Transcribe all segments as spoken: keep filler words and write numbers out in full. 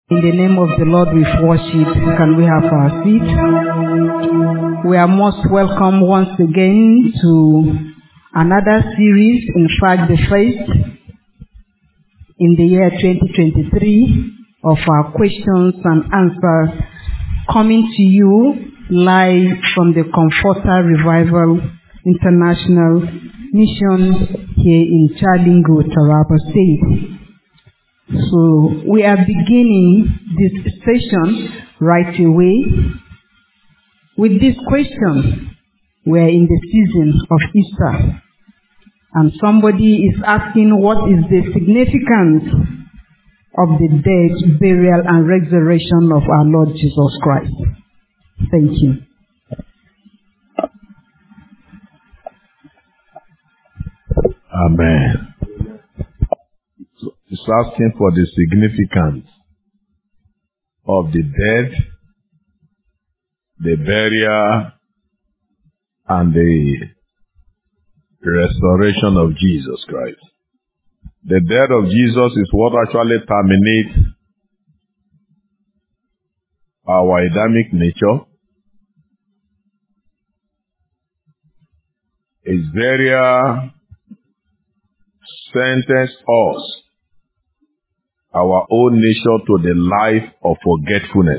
In the name of the Lord we've worshipped. Can we have our seat? We are most welcome once again to another series, in fact the first in the year twenty twenty-three, of our questions and answers, coming to you live from the Comforter Revival International Mission here in Jalingo, Taraba State. So we are beginning this session right away with this question. We're in the season of Easter, and somebody is asking, what is the significance of the death, burial, and resurrection of our Lord Jesus Christ? Thank you. Amen. It's asking for the significance of the death, the burial, and the restoration of Jesus Christ. The death of Jesus is what actually terminates our Adamic nature. His burial sentenced us, our own nature, to the life of forgetfulness.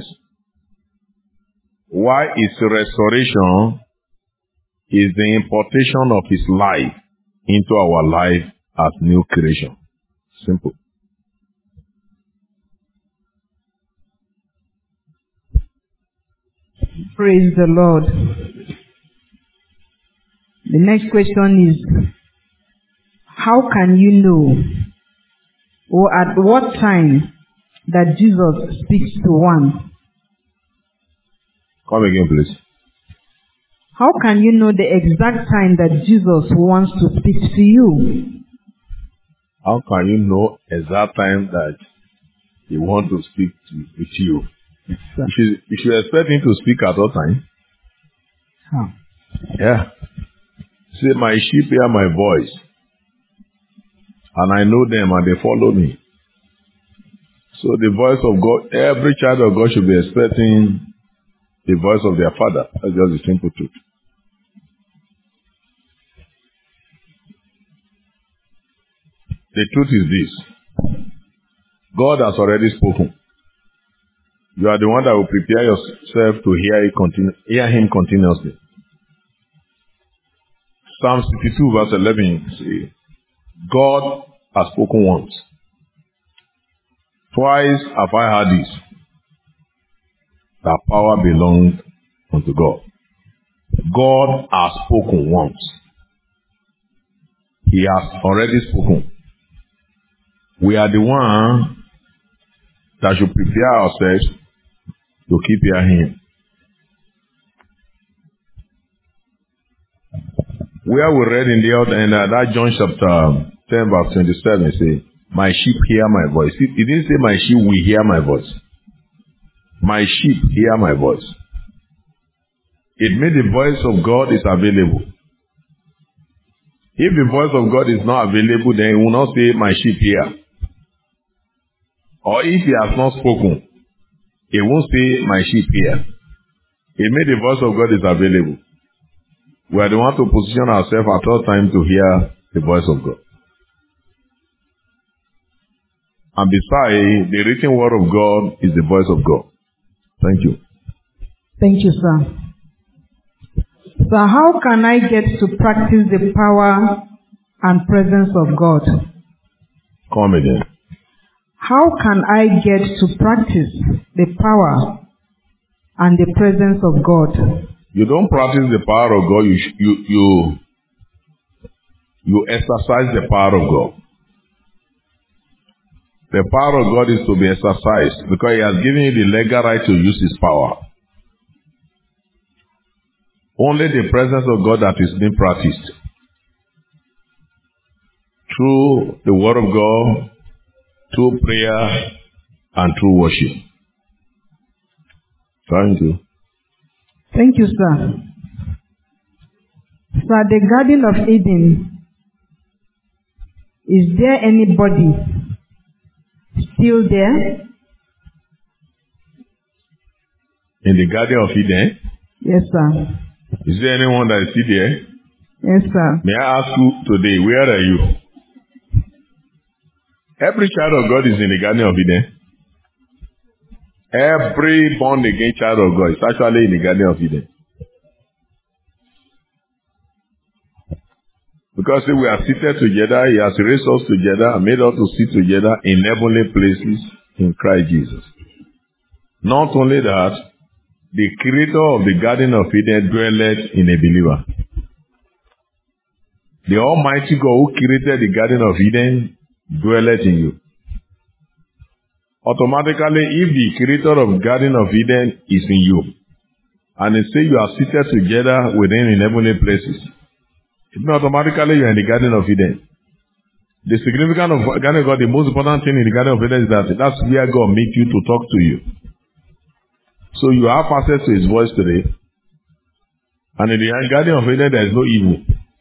Why its restoration is the importation of his life into our life as new creation. Simple. Praise the Lord. The next question is, how can you know, or at what time, that Jesus speaks to one? Come again, please. How can you know the exact time that Jesus wants to speak to you? How can you know exact time that he wants to speak to with you? You should, you should expect him to speak at all times. How? Yeah. Say, my sheep hear my voice, and I know them, and they follow me. So the voice of God, every child of God should be expecting the voice of their father. That's just the simple truth. The truth is this. God has already spoken. You are the one that will prepare yourself to hear, it continu- hear him continuously. Psalm sixty-two verse eleven says, God has spoken once. Twice have I heard this, that power belongs unto God. God has spoken once. He has already spoken. We are the one that should prepare ourselves to keep hearing him. Where we read in the other end, uh, that John chapter ten verse twenty-seven, say, my sheep hear my voice. It didn't say my sheep will hear my voice. My sheep hear my voice. It means the voice of God is available. If the voice of God is not available, then he will not say, my sheep hear. Or if he has not spoken, he won't say, my sheep hear. It means the voice of God is available. We are the one to position ourselves at all times to hear the voice of God. And besides, the written word of God is the voice of God. Thank you. Thank you, sir. So how can I get to practice the power and presence of God? Come again. How can I get to practice the power and the presence of God? You don't practice the power of God, you you you you exercise the power of God. The power of God is to be exercised because he has given you the legal right to use his power. Only the presence of God that is being practiced through the word of God, through prayer, and through worship. Thank you. Thank you, sir. Sir, the Garden of Eden, is there anybody still there? In the Garden of Eden? Yes, sir. Is there anyone that is still there? Yes, sir. May I ask you today, where are you? Every child of God is in the Garden of Eden. Every born-again child of God is actually in the Garden of Eden. Because if we are seated together, He has raised us together and made us to sit together in heavenly places in Christ Jesus. Not only that, the creator of the Garden of Eden dwelleth in a believer. The Almighty God who created the Garden of Eden dwelleth in you. Automatically, if the creator of the Garden of Eden is in you, and they say you are seated together with Him in heavenly places, it means automatically you are in the Garden of Eden. The significance of the Garden of God, the most important thing in the Garden of Eden is that that's where God meets you to talk to you. So you have access to His voice today. And in the Garden of Eden, there is no evil.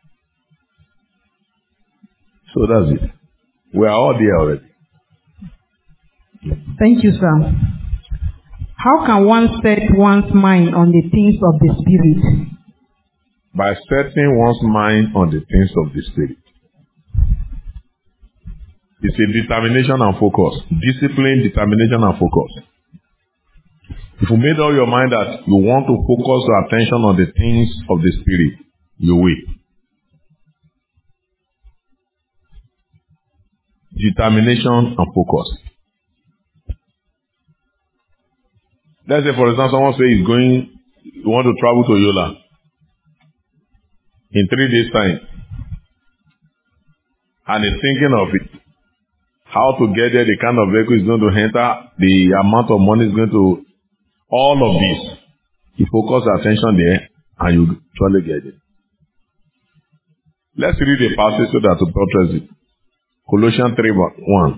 So that's it. We are all there already. Thank you, sir. How can one set one's mind on the things of the Spirit? By setting one's mind on the things of the Spirit. It's a determination and focus. Discipline, determination and focus. If you made up your mind that you want to focus your attention on the things of the Spirit, you will. Determination and focus. Let's say, for example, someone says he's going, you want to travel to Yola in three days' time. And he's thinking of it. How to get there, the kind of vehicle is going to enter, the amount of money is going to, all of this. You focus your attention there and you surely get it. Let's read the passage so that to buttress it. Colossians three one.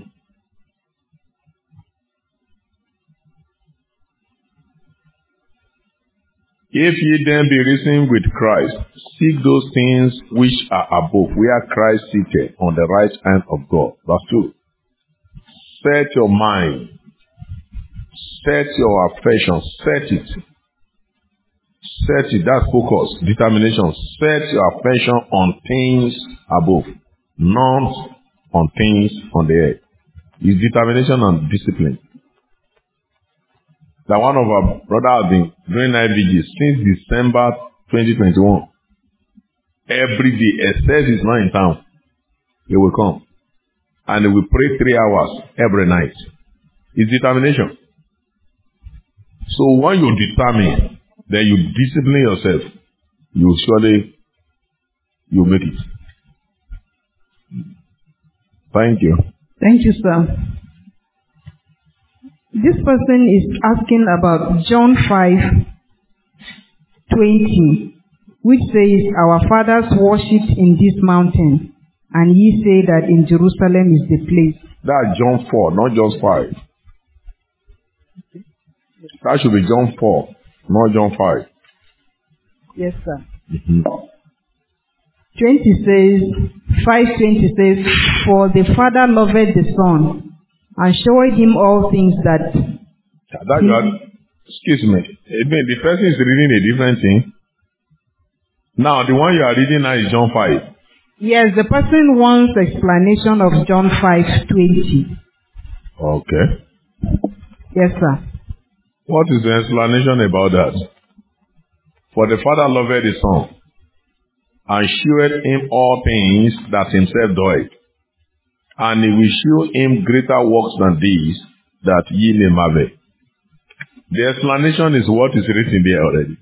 If ye then be risen with Christ, seek those things which are above, where Christ sitteth on the right hand of God. Verse two. Set your mind, set your affection, set it. Set it, that's focus, determination. Set your affection on things above, not on things on the earth. It's determination and discipline. That one of our brothers has been doing night vigils since December twenty twenty-one. Every day, except he's not in town, he will come. And he will pray three hours every night. It's determination. So when you determine, then you discipline yourself, you surely, you make it. Thank you. Thank you, sir. This person is asking about John five twenty, which says, our fathers worshipped in this mountain, and ye say that in Jerusalem is the place. That's John four, not John five. That should be John four, not John five. Yes, sir. Mm-hmm. twenty says, five twenty says, for the Father loved the Son, and showed him all things that... that you are, excuse me. The person is reading a different thing. Now, the one you are reading now is John five. Yes, the person wants explanation of John five twenty. Okay. Yes, sir. What is the explanation about that? For the Father loved the Son, and shewed him all things that himself doeth. And he will shew him greater works than these, that ye may marvel. The explanation is what is written there already.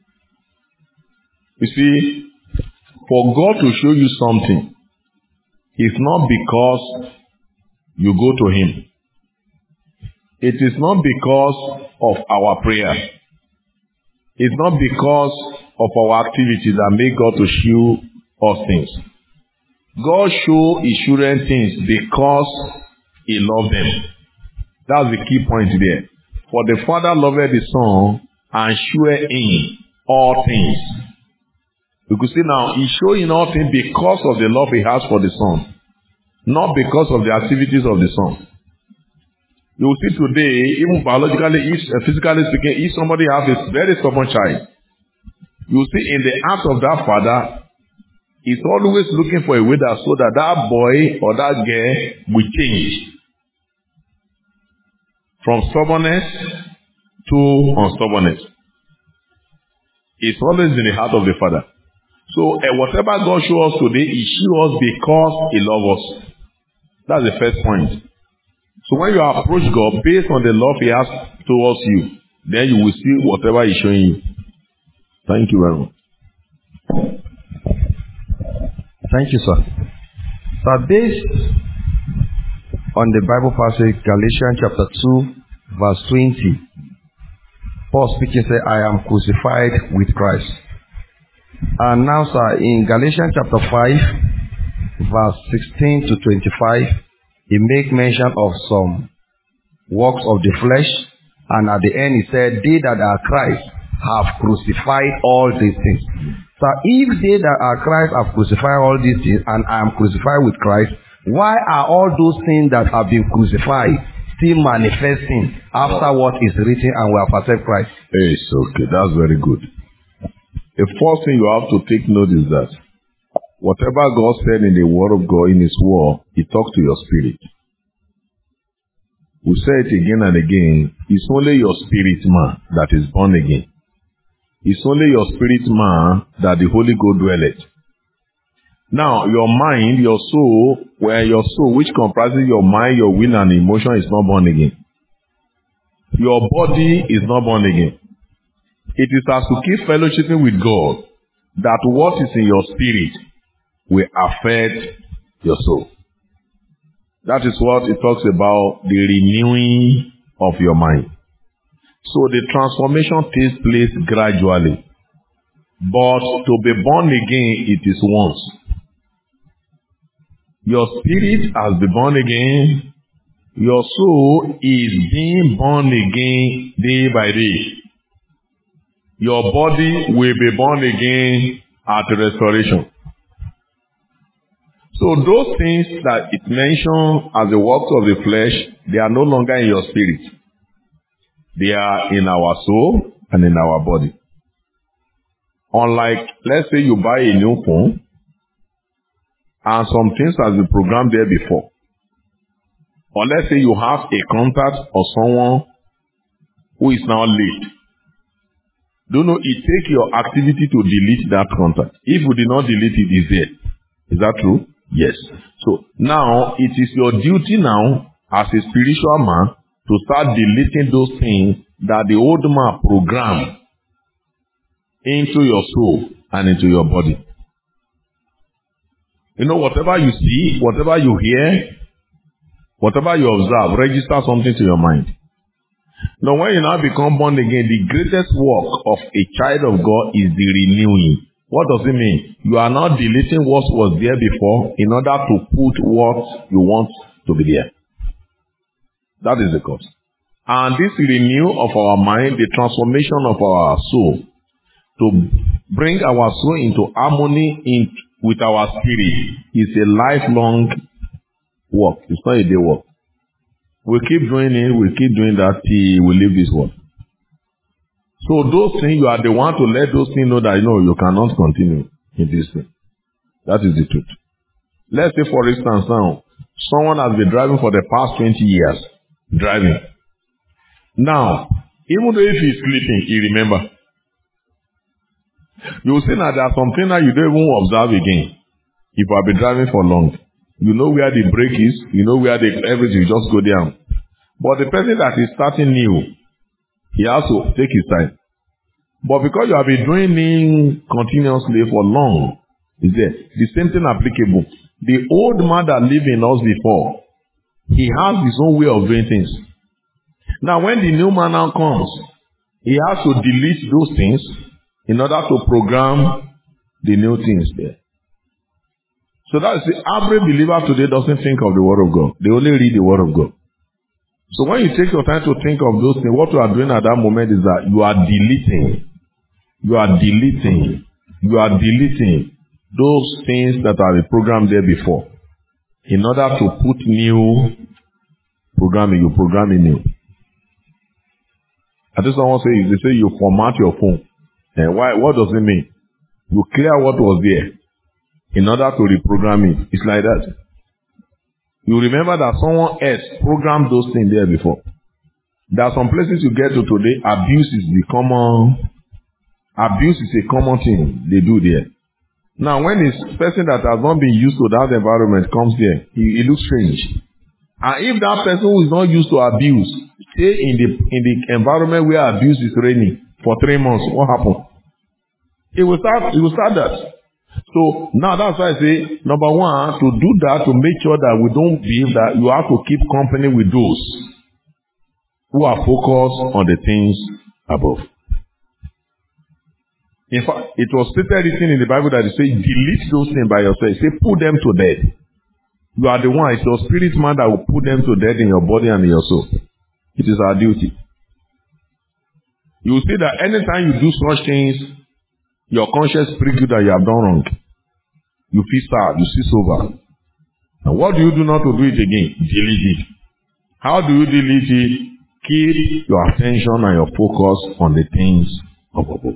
You see, for God to show you something, it's not because you go to Him. It is not because of our prayer. It's not because of our activities that make God to show us things. God show His children things because He loved them. That's the key point there. For the Father loved the Son and showed Him all things. You could see now, He showed Him all things because of the love He has for the Son, not because of the activities of the Son. You will see today, even biologically, if, uh, physically speaking, if somebody has a very stubborn child, you will see in the heart of that father, he's always looking for a way that so that that boy or that girl will change from stubbornness to unstubbornness. It's always in the heart of the father. So uh, whatever God shows us today, He shows us because He loves us. That's the first point. So when you approach God based on the love He has towards you, then you will see whatever He's showing you. Thank you very much. Thank you, sir. So based on the Bible passage, Galatians chapter two, verse twenty, Paul speaking said, I am crucified with Christ. And now, sir, in Galatians chapter five, verse sixteen to twenty-five, he make mention of some works of the flesh, and at the end he said, they that are Christ have crucified all these things. So if they that are Christ have crucified all these things, and I am crucified with Christ, why are all those things that have been crucified still manifesting after what is written and we have accepted Christ? It's okay. That's very good. The first thing you have to take note is that whatever God said in the Word of God, in His Word, He talks to your spirit. We say it again and again. It's only your spirit man that is born again. It's only your spirit man that the Holy Ghost dwelleth. Now, your mind, your soul, where your soul, which comprises your mind, your will, and emotion, is not born again. Your body is not born again. It is as you keep fellowshipping with God that what is in your spirit will affect your soul. That is what it talks about, the renewing of your mind. So the transformation takes place gradually. But to be born again, it is once. Your spirit has been born again. Your soul is being born again day by day. Your body will be born again at restoration. So those things that it mentions as the works of the flesh, they are no longer in your spirit. They are in our soul and in our body. Unlike, let's say you buy a new phone, and some things has been programmed there before. Or let's say you have a contact or someone who is now late. Do you know, it takes your activity to delete that contact. If you did not delete it, it's there. Is that true? Yes. So now it is your duty now as a spiritual man to start deleting those things that the old man programmed into your soul and into your body. You know, whatever you see, whatever you hear, whatever you observe, register something to your mind. Now, when you now become born again, the greatest work of a child of God is the renewing. What does it mean? You are not deleting what was there before in order to put what you want to be there. That is the cause. And this renew of our mind, the transformation of our soul, to bring our soul into harmony in, with our spirit, is a lifelong work. It's not a day work. We keep doing it, we keep doing that till we leave this world. So those things, you are the one to let those things know that, you know, you cannot continue in this thing. That is the truth. Let's say, for instance, now, someone has been driving for the past twenty years. Driving. Now, even though if he's sleeping, he remember. You will see that there are some things that you don't even observe again. If you have been driving for long. You know where the brake is. You know where the everything, you just go down. But the person that is starting new, he has to take his time. But because you have been doing it continuously for long, is there? The same thing applicable. The old man that lived in us before, he has his own way of doing things. Now when the new man now comes, he has to delete those things in order to program the new things there. So that is the average believer today doesn't think of the Word of God. They only read the Word of God. So when you take your time to think of those things, what you are doing at that moment is that you are deleting. You are deleting. You are deleting those things that are programmed there before in order to put new programming, you program it new. I think someone say, they say you format your phone. And why? What does it mean? You clear what was there in order to reprogram it. It's like that. You remember that someone else programmed those things there before. There are some places you get to today, abuse is the common, abuse is a common thing they do there. Now, when this person that has not been used to that environment comes there, he, he looks strange. And if that person who is not used to abuse stay in the in the environment where abuse is reigning for three months, what happens? It will start. It will start that. So now that's why I say number one, to do that, to make sure that we don't believe that, you have to keep company with those who are focused on the things above. In fact, it was stated written in the Bible that it says, delete those things by yourself. It says, put them to death. You are the one. It's your spirit man that will put them to death in your body and in your soul. It is our duty. You will see that anytime you do such things, your conscience pricks you that you have done wrong. You feel sad. You see sober. And what do you do not to do it again? Delete it. How do you delete it? Keep your attention and your focus on the things of above.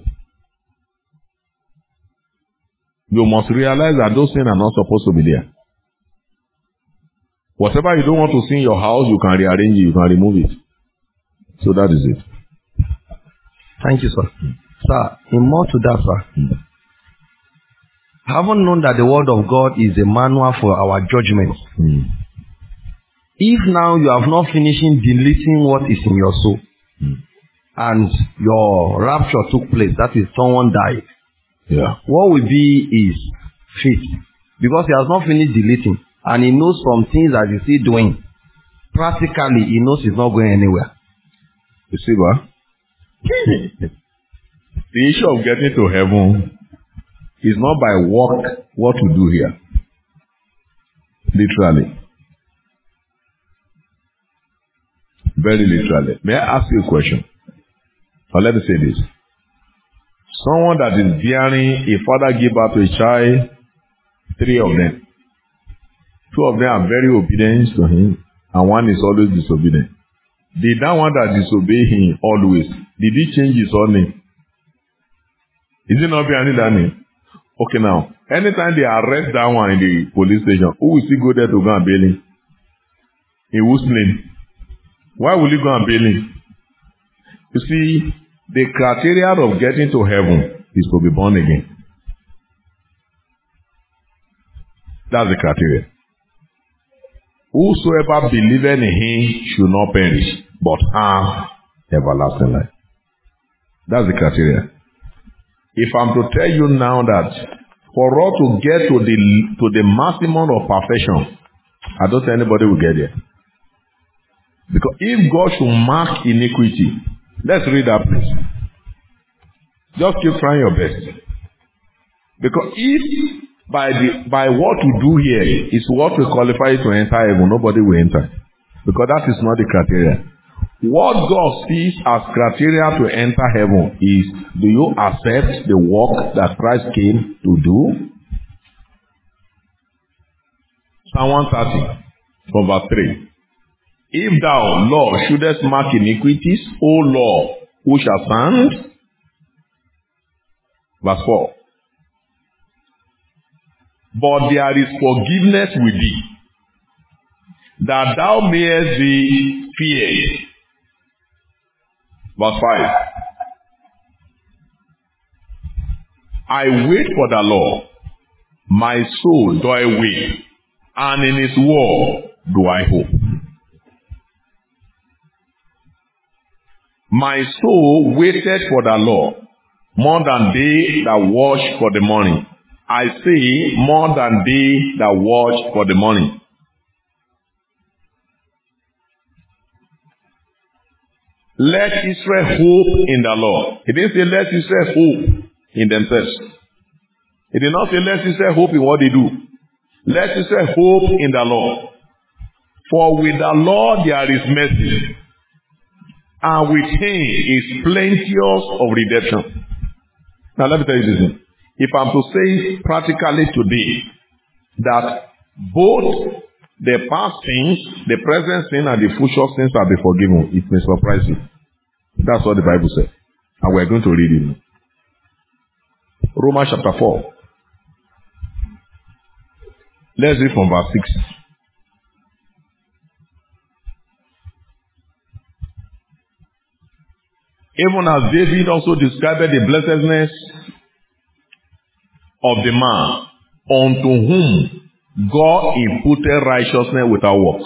You must realize that those things are not supposed to be there. Whatever you don't want to see in your house, you can rearrange it, you can remove it. So that is it. Thank you, sir. Mm. Sir, in more to that, sir, mm. haven't known that the word of God is a manual for our judgment. Mm. If now you have not finished deleting what is in your soul, mm. and your rapture took place, that is, someone died, yeah. What will be is faith. Because he has not finished deleting, and he knows from things that he's still doing, practically he knows he's not going anywhere. You see what? The issue of getting to heaven is not by work, what to do here. Literally. Very literally. May I ask you a question? Or let me say this. Someone that is bearing, a father give birth to a child, three of them. Two of them are very obedient to him, and one is always disobedient. The that one that disobey him always, did he change his own name? Is it not behind that name? Okay, now, anytime they arrest that one in the police station, who will still go there to go and bail him? In whose name? Why will he go and bail him? You see, the criteria of getting to heaven is to be born again. That's the criteria. Whosoever believeth in him should not perish, but have everlasting life. That's the criteria. If I'm to tell you now that for us to get to the to the maximum of perfection, I don't think anybody will get there. Because if God should mark iniquity, let's read that please. Just keep trying your best. Because if by the by what you do here is what will qualify you to enter heaven, nobody will enter. Because that is not the criteria. What God sees as criteria to enter heaven is, do you accept the work that Christ came to do? Psalm one thirty, from verse three. If thou, Lord, shouldest mark iniquities, O Lord, who shall stand? Verse four. But there is forgiveness with thee, that thou mayest be feared. Verse five. I wait for the Lord, my soul do I wait, and in his word do I hope. My soul waited for the Lord, more than they that watch for the morning. I say, more than they that watch for the morning. Let Israel hope in the Lord. He didn't say let Israel hope in themselves. He did not say let Israel hope in what they do. Let Israel hope in the Lord. For with the Lord there is mercy, and with him is plenteous of redemption. Now let me tell you this. If I'm to say practically today that both the past sins, the present sin, and the future sins shall be forgiven. It may surprise you. That's what the Bible says. And we're going to read it. Romans chapter four. Let's read from verse six. Even as David also described the blessedness of the man unto whom God imputed righteousness without works,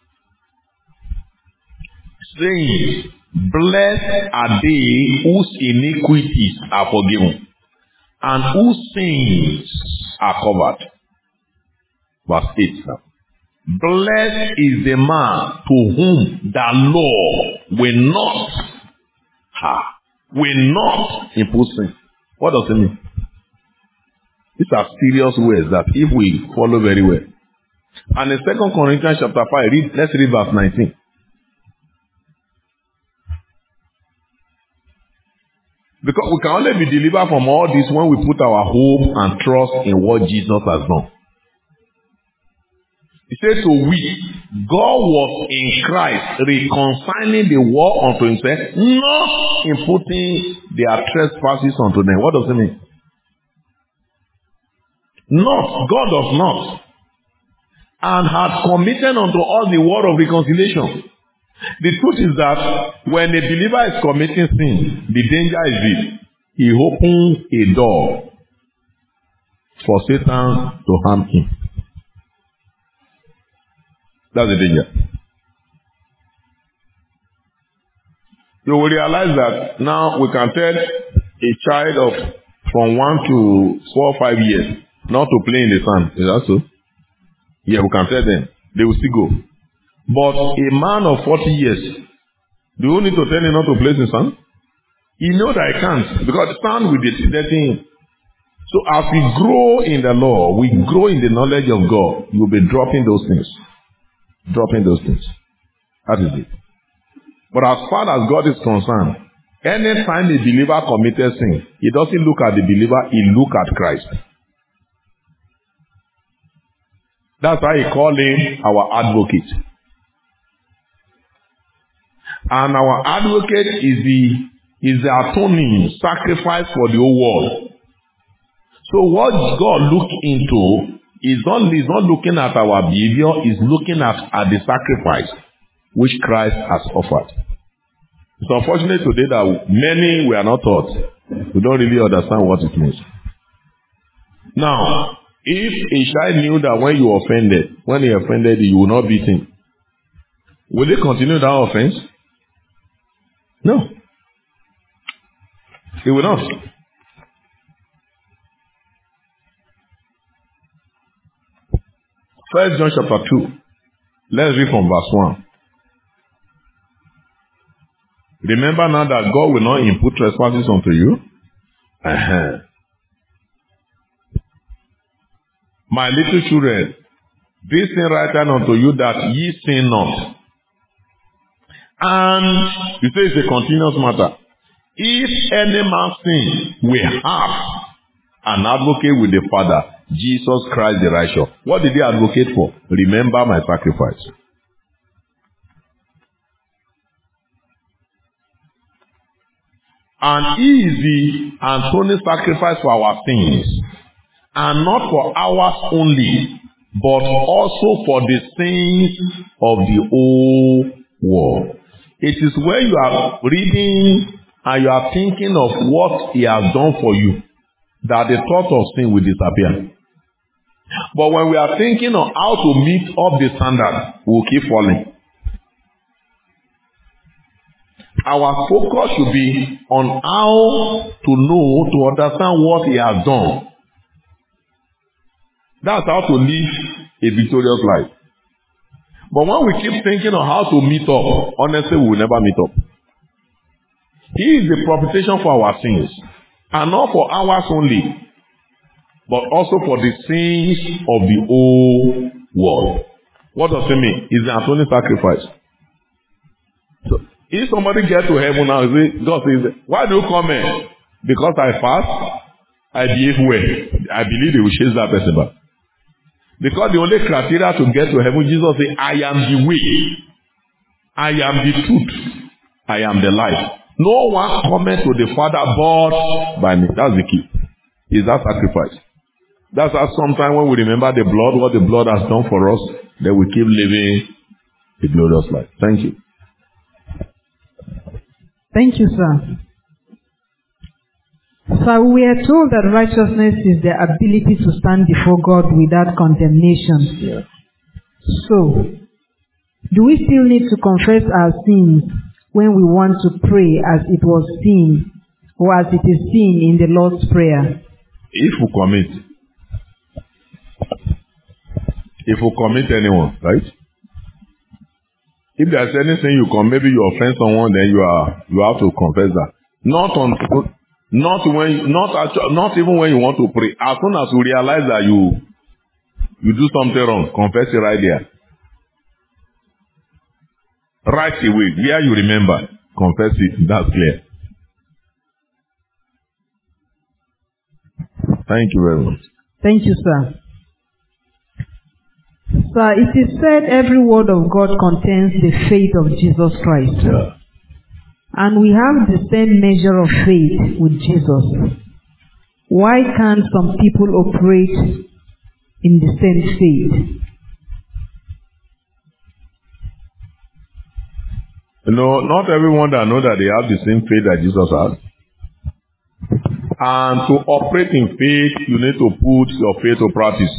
saying, blessed are they whose iniquities are forgiven, and whose sins are covered. Verse eight now. Blessed is the man to whom the law will not, ha, will not impose sin. What does it mean? These are serious words that if we follow very well. And in Second Corinthians chapter five, read, let's read verse nineteen. Because we can only be delivered from all this when we put our hope and trust in what Jesus has done. He said, so we, God was in Christ reconciling the world unto himself, not imputing their trespasses unto them. What does it mean? Not, God does not. And had committed unto us the word of reconciliation. The truth is that when a believer is committing sin, the danger is this. He opens a door for Satan to harm him. That's the danger. You will realize that now we can tell a child of from one to four or five years not to play in the sun. Is that so? Yeah, we can tell them. They will still go. But a man of forty years, do you need to tell him not to play in the sun? He knows that he can't, because the sun will dirty him. So as we grow in the law, we grow in the knowledge of God, you will be dropping those things. Dropping those things. That is it. But as far as God is concerned, anytime a believer committed sin, he doesn't look at the believer, he looks at Christ. That's why he called him our advocate. And our advocate is the is the atoning sacrifice for the whole world. So what God looks into is not, is not looking at our behavior, is looking at, at the sacrifice which Christ has offered. It's unfortunate today that many were not taught. We don't really understand what it means. Now, if a child knew that when you offended, when he offended you, you will not beat him, will they continue that offense? No. He will not. First John chapter two. Let's read from verse one. Remember now that God will not impute trespasses unto you. Uh-huh. My little children, this thing written unto you that ye sin not. And you say it's a continuous matter. If any man sin, we have an advocate with the Father, Jesus Christ the righteous. What did he advocate for? Remember my sacrifice. And he is the atoning sacrifice for our sins. And not for ours only, but also for the sins of the whole world. It is when you are reading and you are thinking of what he has done for you that the thought of sin will disappear. But when we are thinking of how to meet up the standard, we will keep falling. Our focus should be on how to know, to understand what he has done. That's how to live a victorious life. But when we keep thinking of how to meet up, honestly, we will never meet up. He is the propitiation for our sins. And not for ours only, but also for the sins of the whole world. What does it mean? It's the atoning sacrifice. So, if somebody gets to heaven now, God says, why do you come here? Because I fast, I behave well. I believe they will chase that person back. Because the only criteria to get to heaven, Jesus said, I am the way. I am the truth. I am the life. No one cometh to the Father but by me. That's the key. Is that sacrifice. That's how sometimes when we remember the blood, what the blood has done for us, then we keep living a glorious life. Thank you. Thank you, sir. So we are told that righteousness is the ability to stand before God without condemnation. Yeah. So, do we still need to confess our sins when we want to pray as it was seen or as it is seen in the Lord's Prayer? If we commit, if we commit anyone, right? If there's anything you commit, maybe you offend someone, then you are you have to confess that. Not on, not when, not actually, not even when you want to pray. As soon as you realize that you you do something wrong, confess it right there. Right away, where you remember, confess it. That's clear. Thank you very much. Thank you, sir. Sir, it is said every word of God contains the faith of Jesus Christ. Yeah. And we have the same measure of faith with Jesus. Why can't some people operate in the same faith? You know, not everyone that know that they have the same faith that Jesus has. And to operate in faith, you need to put your faith to practice.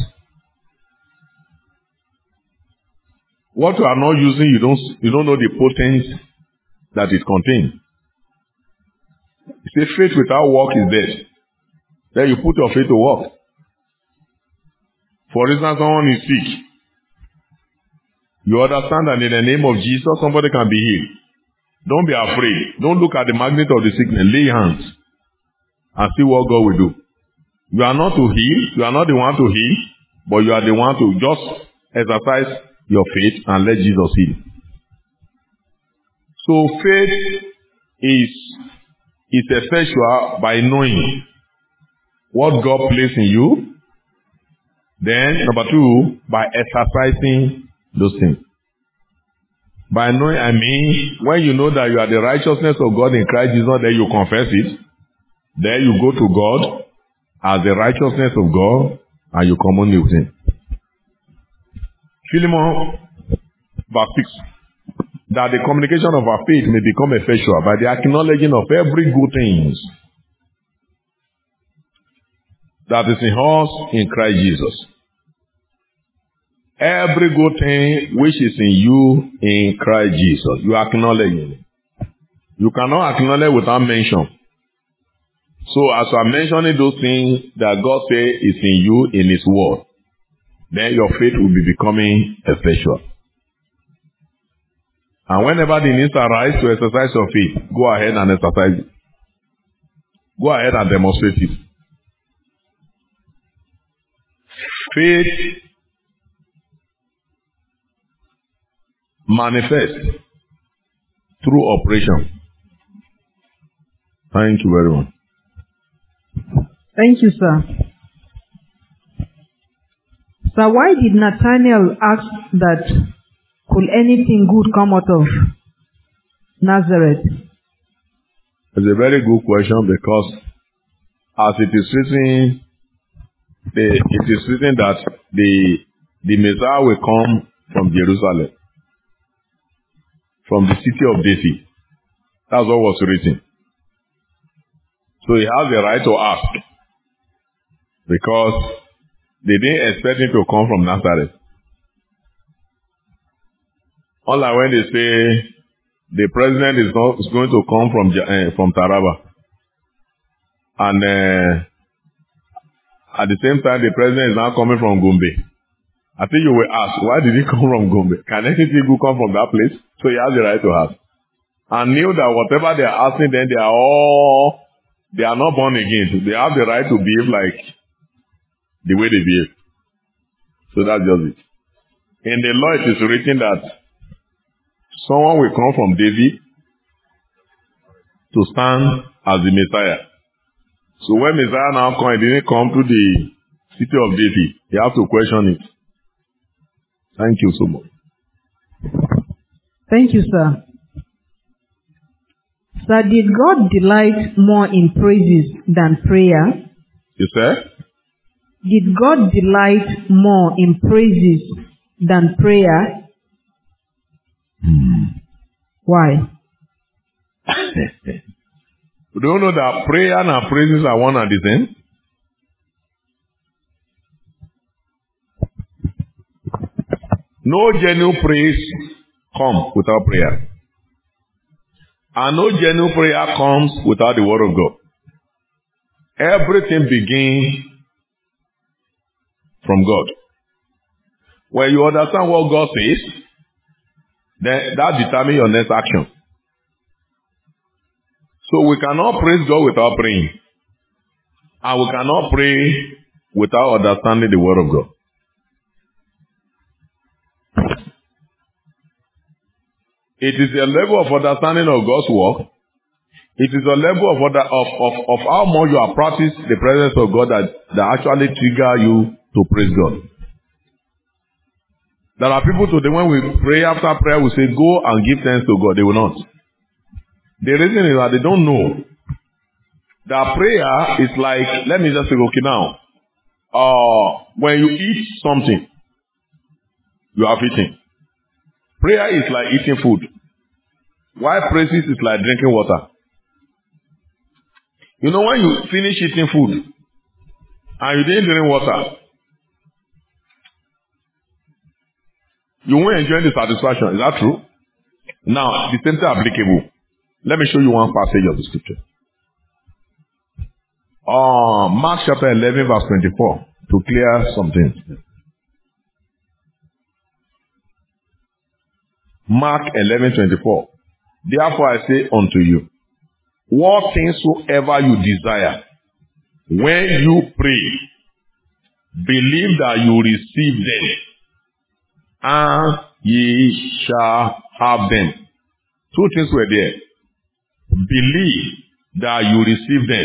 What you are not using, you don't you don't know the potency that it contains. You say faith without work is dead. Then you put your faith to work. For instance, someone is sick. You understand that in the name of Jesus, somebody can be healed. Don't be afraid. Don't look at the magnitude of the sickness. Lay hands and see what God will do. You are not to heal. You are not the one to heal, but you are the one to just exercise your faith and let Jesus heal. So faith is is effectual by knowing what God placed in you. Then number two, by exercising those things. By knowing, I mean, when you know that you are the righteousness of God in Christ Jesus, then you confess it. Then you go to God as the righteousness of God and you commune with Him. Philemon, verse six. That the communication of our faith may become effectual by the acknowledging of every good thing that is in us in Christ Jesus. Every good thing which is in you in Christ Jesus. You acknowledge it. You cannot acknowledge without mention. So as you are mentioning those things that God says is in you in His word, then your faith will be becoming effectual. And whenever the needs arise to exercise your faith, go ahead and exercise it. Go ahead and demonstrate it. Faith manifests through operation. Thank you very much. Thank you, sir. So why did Nathanael ask that could anything good come out of Nazareth? It's a very good question because as it is written, the, it is written that the, the Messiah will come from Jerusalem, from the city of David. That's what was written. So he has the right to ask because they didn't expect him to come from Nazareth. Unlike when they say the president is, not, is going to come from uh, from Taraba, and uh, at the same time the president is now coming from Gombe. I think you will ask, why did he come from Gombe? Can anything good come from that place? So he has the right to ask. And knew that whatever they are asking, then they are all, they are not born again. They have the right to behave like the way they behave. So that's just it. In the law it is written that someone will come from David to stand as the Messiah. So when Messiah now comes, he didn't come to the city of David. You have to question it. Thank you so much. Thank you, sir. Sir, did God delight more in praises than prayer? You said? Did God delight more in praises than prayer? Hmm. Why? Do you know that prayer and praises are one and the same? No genuine praise comes without prayer. And no genuine prayer comes without the word of God. Everything begins from God. When you understand what God says, then that determines your next action. So we cannot praise God without praying. And we cannot pray without understanding the word of God. It is a level of understanding of God's work. It is a level of, order, of, of, of how much you have practiced the presence of God that, that actually trigger you to praise God. There are people today, when we pray after prayer, we say, go and give thanks to God. They will not. The reason is that they don't know that prayer is like, let me just say, okay now, uh, when you eat something, you have eaten. Prayer is like eating food. While praises is like drinking water. You know, when you finish eating food and you didn't drink water, you won't enjoy the satisfaction. Is that true? Now, the same thing applicable. Let me show you one passage of the scripture. Uh, Mark chapter eleven verse twenty-four to clear something. Mark eleven twenty-four. Therefore I say unto you, what things soever you desire, when you pray, believe that you receive them, and ye shall have them. Two things were there. Believe that you receive them.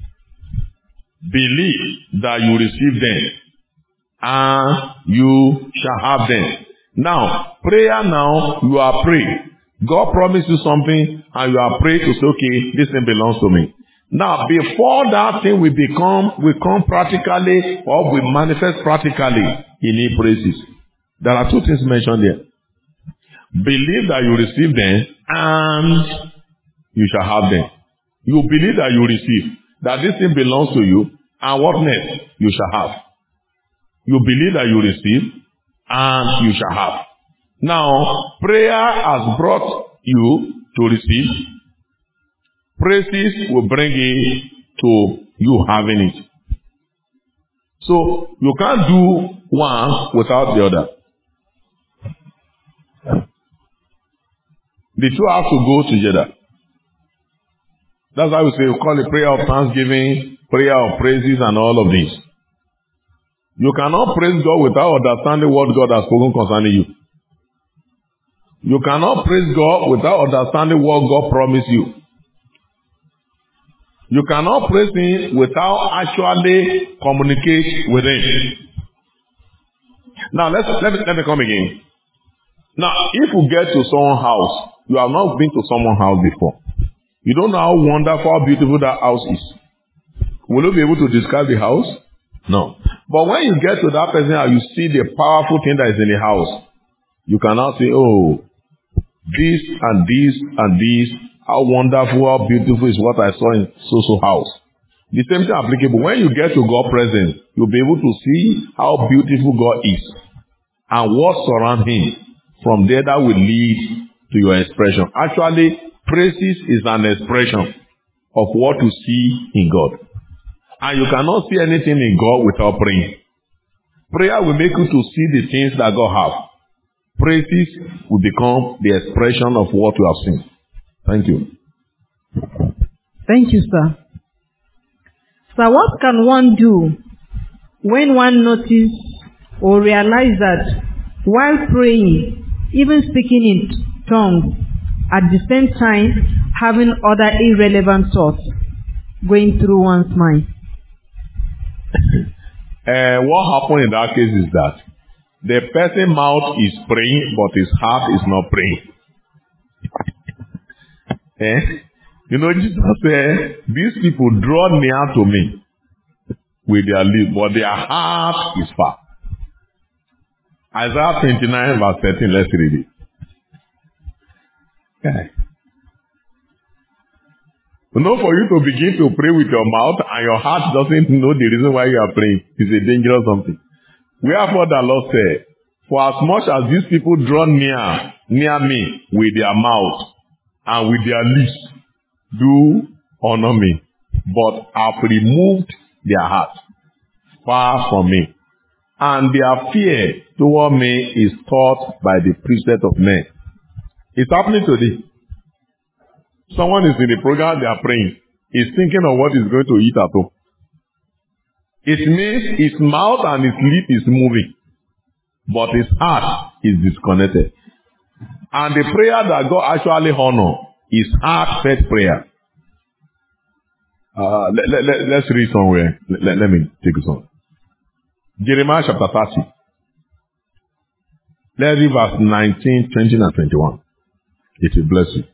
Believe that you receive them, and you shall have them. Now, prayer now, you are praying. God promised you something, and you are praying to say, okay, this thing belongs to me. Now, before that thing will become, will come practically, or will manifest practically, you need praises. There are two things mentioned there. Believe that you receive them, and you shall have them. You believe that you receive, that this thing belongs to you, and what next? You shall have. You believe that you receive, and you shall have. Now, prayer has brought you to receive. Praises will bring it to you having it. So, you can't do one without the other. The two have to go together. That's why we say we call it prayer of thanksgiving, prayer of praises, and all of this. You cannot praise God without understanding what God has spoken concerning you. You cannot praise God without understanding what God promised you. You cannot praise Him without actually communicate with Him. Now, let's, let me, let me come again. Now, if you get to someone's house, you have not been to someone's house before. You don't know how wonderful, how beautiful that house is. Will you be able to describe the house? No. But when you get to that person and you see the powerful thing that is in the house, you cannot say, oh, this and this and this, how wonderful, how beautiful is what I saw in so-so house. The same thing applicable. When you get to God's presence, you'll be able to see how beautiful God is and what surrounds Him. From there, that will lead to your expression. Actually, praises is an expression of what you see in God. And you cannot see anything in God without praying. Prayer will make you to see the things that God has. Praises will become the expression of what you have seen. Thank you. Thank you, sir. Sir, what can one do when one notices or realizes that while praying, even speaking in tongues, at the same time having other irrelevant thoughts going through one's mind? uh, what happened in that case is that The person's mouth is praying, but his heart is not praying. eh? You know, Jesus said, these people draw near to me with their lips, but their heart is far. Isaiah twenty-nine verse thirteen, let's read it. Okay. You know, for you to begin to pray with your mouth and your heart doesn't know the reason why you are praying, it's a dangerous something. Wherefore the Lord said, for as much as these people draw near, near me with their mouth and with their lips, do honor me, but have removed their heart far from me. And their fear toward me is taught by the precept of men. It's happening today. Someone is in the program, they are praying. He's thinking of what he's going to eat at home. It means his mouth and his lip is moving, but his heart is disconnected. And the prayer that God actually honors is heartfelt prayer. Uh, let, let, let, let's read somewhere. Let, let, let me take it on. Jeremiah chapter thirty. Let's read verse nineteen, twenty, and twenty-one. It will bless you.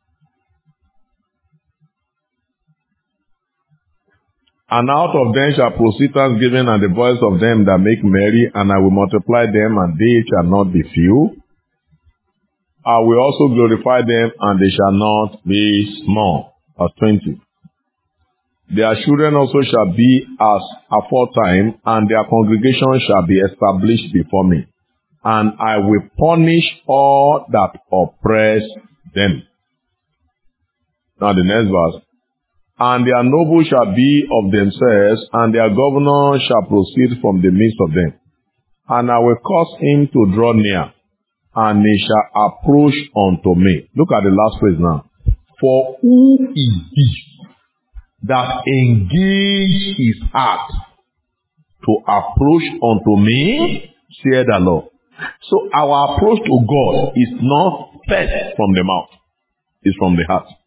And out of them shall proceed thanksgiving and the voice of them that make merry, and I will multiply them, and they shall not be few. I will also glorify them, and they shall not be small. Verse twenty. Their children also shall be as aforetime, and their congregation shall be established before me. And I will punish all that oppress them. Now the next verse. And their nobles shall be of themselves, and their governor shall proceed from the midst of them. And I will cause him to draw near, and he shall approach unto me. Look at the last phrase now. For who is this that engage his heart to approach unto me, saith the Lord. So our approach to God is not first from the mouth, it's from the heart.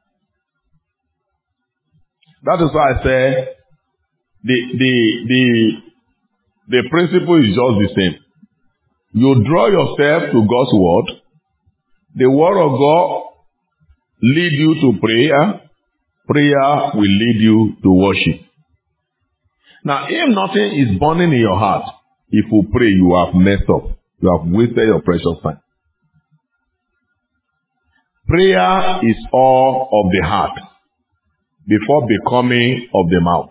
That is why I say the the the the principle is just the same. You draw yourself to God's word. The word of God lead you to prayer. Prayer will lead you to worship. Now, if nothing is burning in your heart, if you pray, you have messed up. You have wasted your precious time. Prayer is all of the heart before becoming of the mouth.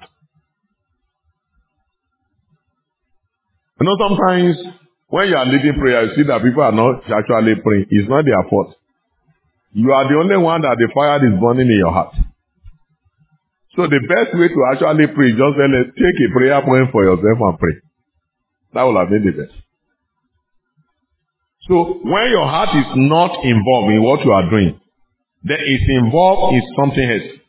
You know, sometimes when you are leading prayer, you see that people are not actually praying. It's not their fault. You are the only one that the fire is burning in your heart. So the best way to actually pray is just let, take a prayer point for yourself and pray. That will have been the best. So when your heart is not involved in what you are doing, then it's involved in something else.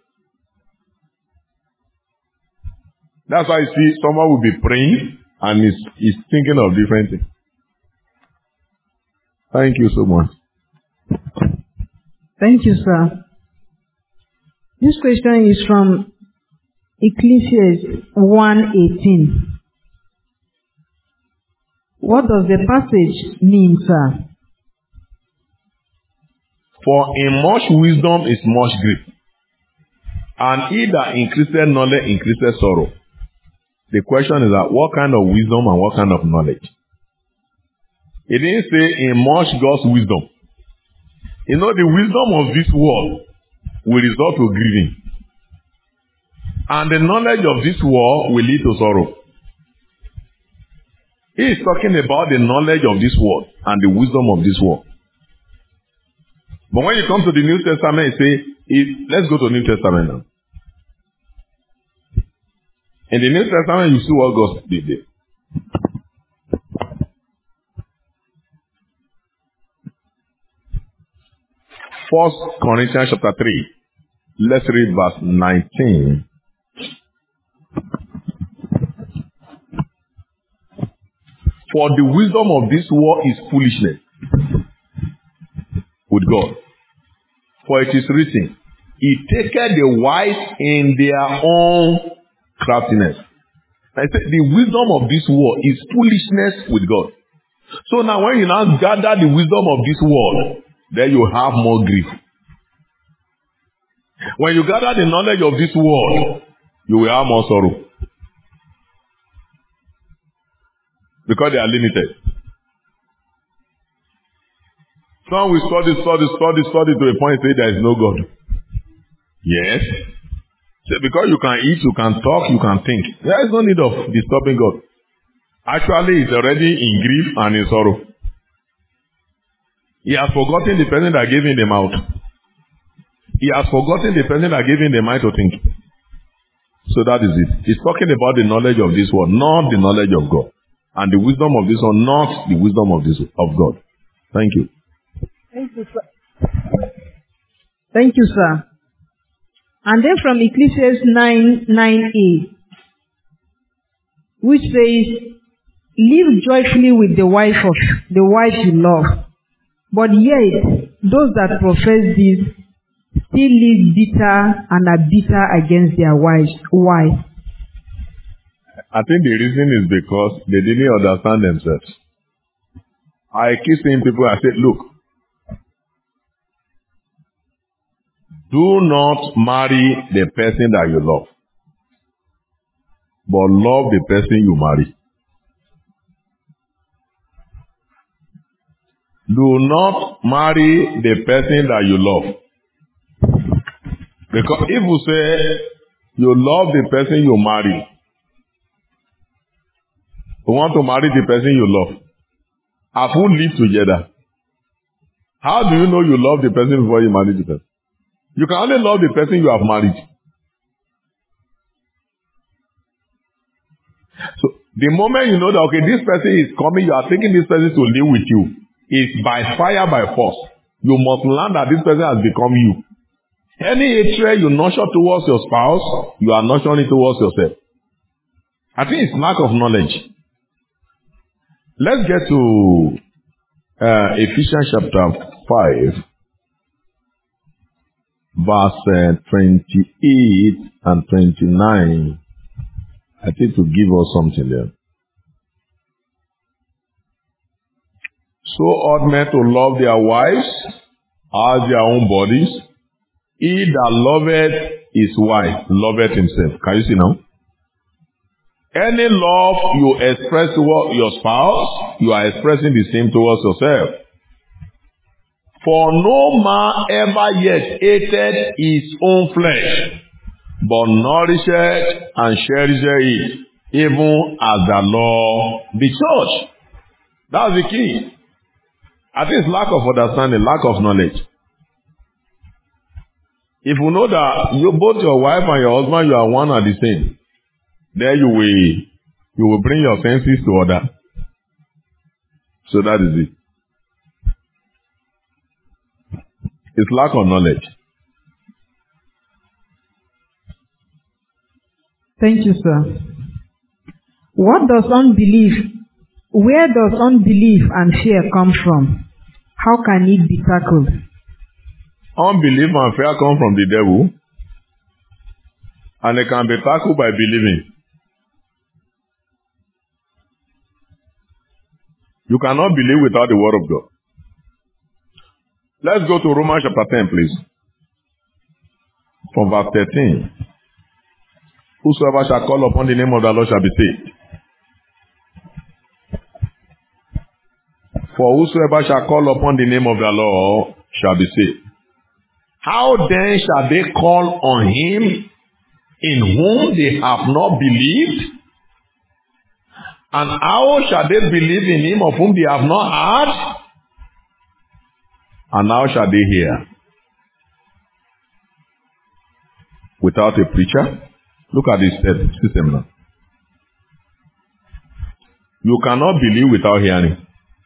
That's why you see someone will be praying and is is thinking of different things. Thank you so much. Thank you, sir. This question is from Ecclesiastes one eighteen. What does the passage mean, sir? For in much wisdom is much grief, and he that increaseth knowledge increaseth sorrow. The question is that what kind of wisdom and what kind of knowledge? It didn't say in much God's wisdom. You know, the wisdom of this world will result to grieving. And the knowledge of this world will lead to sorrow. He is talking about the knowledge of this world and the wisdom of this world. But when you come to the New Testament, you say, it, let's go to the New Testament now. In the New Testament, you see what God did there. First Corinthians chapter three. Let's read verse nineteen. For the wisdom of this world is foolishness with God. For it is written, He taketh the wise in their own craftiness. I said the wisdom of this world is foolishness with God. So now when you now gather the wisdom of this world, then you have more grief. When you gather the knowledge of this world, you will have more sorrow. Because they are limited. Some will study, study, study, study to the point say there is no God. Yes. So because you can eat, you can talk, you can think. There is no need of disturbing God. Actually, he's already in grief and in sorrow. He has forgotten the person that gave him the mouth. He has forgotten the person that gave him the mind to think. So that is it. He's talking about the knowledge of this world, not the knowledge of God. And the wisdom of this one, not the wisdom of this of God. Thank you. Thank you, sir. Thank you, sir. And then from Ecclesiastes nine, nine a, which says, live joyfully with the wife of the wife you love. But yet, those that profess this still live bitter and are bitter against their wives. Why? I think the reason is because they didn't understand themselves. I keep saying people, I said, look, do not marry the person that you love, but love the person you marry. Do not marry the person that you love. Because if you say you love the person you marry, you want to marry the person you love, have you lived together? How do you know you love the person before you marry the person? You can only love the person you have married. So the moment you know that, okay, this person is coming, you are taking this person to live with you, it's by fire, by force. You must learn that this person has become you. Any hatred you nurture towards your spouse, you are nurturing it towards yourself. I think it's lack of knowledge. Let's get to uh, Ephesians chapter five, verse uh, twenty-eight and twenty-nine. I think to give us something there. So ought men to love their wives as their own bodies. He that loveth his wife loveth himself. Can you see now? Any love you express towards your spouse, you are expressing the same towards yourself. For no man ever yet hated his own flesh, but nourisheth and cherisheth it, even as the Lord the church. That's the key. I think it's lack of understanding, lack of knowledge. If you know that you both your wife and your husband, you are one and the same, then you will you will bring your senses to order. So that is it. It's lack of knowledge. Thank you, sir. What does unbelief, where does unbelief and fear come from? How can it be tackled? Unbelief and fear come from the devil, and it can be tackled by believing. You cannot believe without the word of God. Let's go to Romans chapter ten, please. From verse thirteen. Whosoever shall call upon the name of the Lord shall be saved. For whosoever shall call upon the name of the Lord shall be saved. How then shall they call on him in whom they have not believed? And how shall they believe in him of whom they have not heard? And how shall they hear? Without a preacher? Look at this system now. You cannot believe without hearing.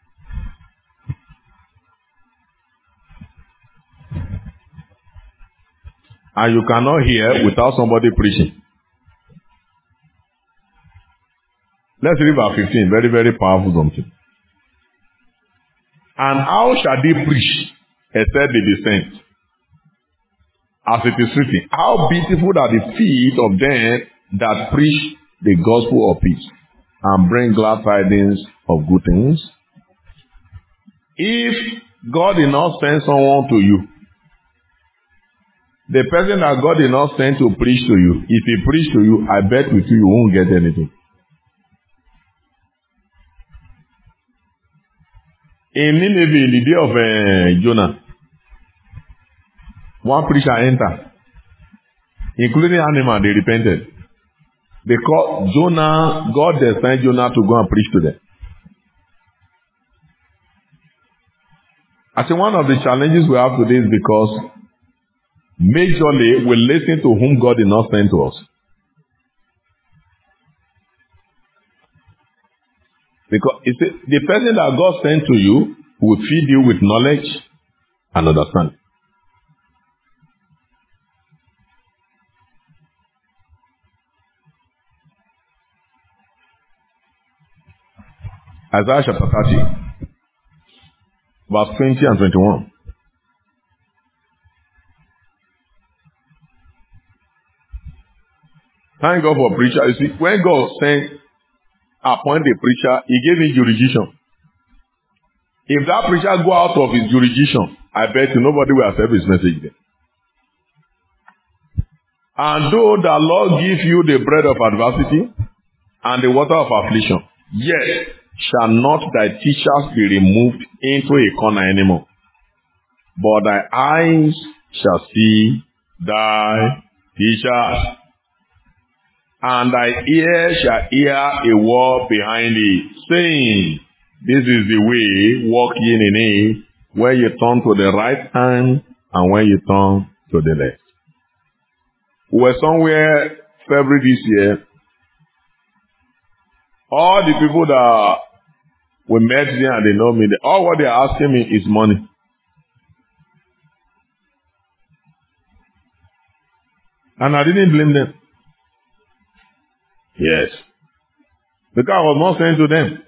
And you cannot hear without somebody preaching. Let's read verse fifteen. Very, very powerful something. And how shall they preach except they be sent? As it is written, how beautiful are the feet of them that preach the gospel of peace and bring glad tidings of good things. If God did not send someone to you, the person that God did not send to preach to you, if he preach to you, I bet with you, you won't get anything. In Nineveh, in the day of uh, Jonah, one preacher entered, including animals, they repented. Because Jonah, God sent Jonah to go and preach to them. I think one of the challenges we have today is because majorly we listen to whom God did not send to us. Because it's a, the person that God sent to you will feed you with knowledge and understanding. Isaiah chapter thirty, verse twenty and twenty-one. Thank God for preacher. You see, when God sent, appoint a preacher, he gave me jurisdiction. If that preacher go out of his jurisdiction, I bet you nobody will accept his message then. And though the Lord give you the bread of adversity and the water of affliction, yet shall not thy teachers be removed into a corner anymore, but thy eyes shall see thy teachers, and thy ear shall hear a word behind thee, saying, this is the way, walk ye in it, where you turn to the right hand and where you turn to the left. We were somewhere February this year. All the people that we met there and they know me, they, all what they are asking me is money. And I didn't blame them. Yes. Because I was not sent to them.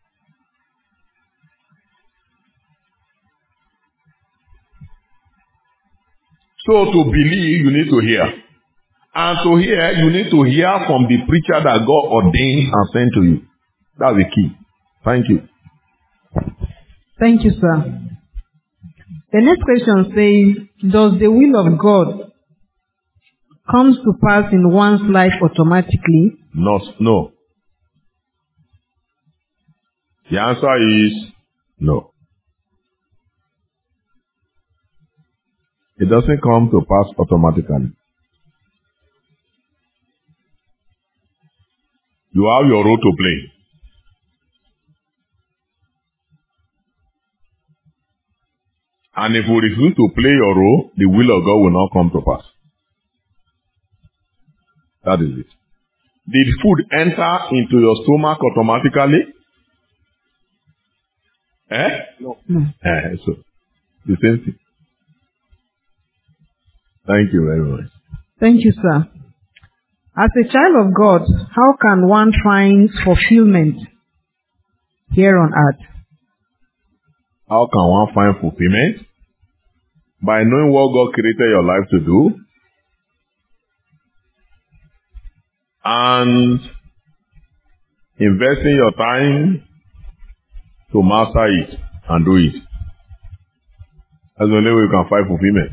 So to believe, you need to hear. And to hear, you need to hear from the preacher that God ordained and sent to you. That's the key. Thank you. Thank you, sir. The next question says, does the will of God come to pass in one's life automatically? Not, no. The answer is no. It doesn't come to pass automatically. You have your role to play. And if you refuse to play your role, the will of God will not come to pass. That is it. Did food enter into your stomach automatically? Eh? No. no. Eh, so, the same thing. Thank you very much. Thank you, sir. As a child of God, how can one find fulfillment here on earth? How can one find fulfillment? By knowing what God created your life to do and investing your time to master it and do it. That's the only way you can find fulfillment.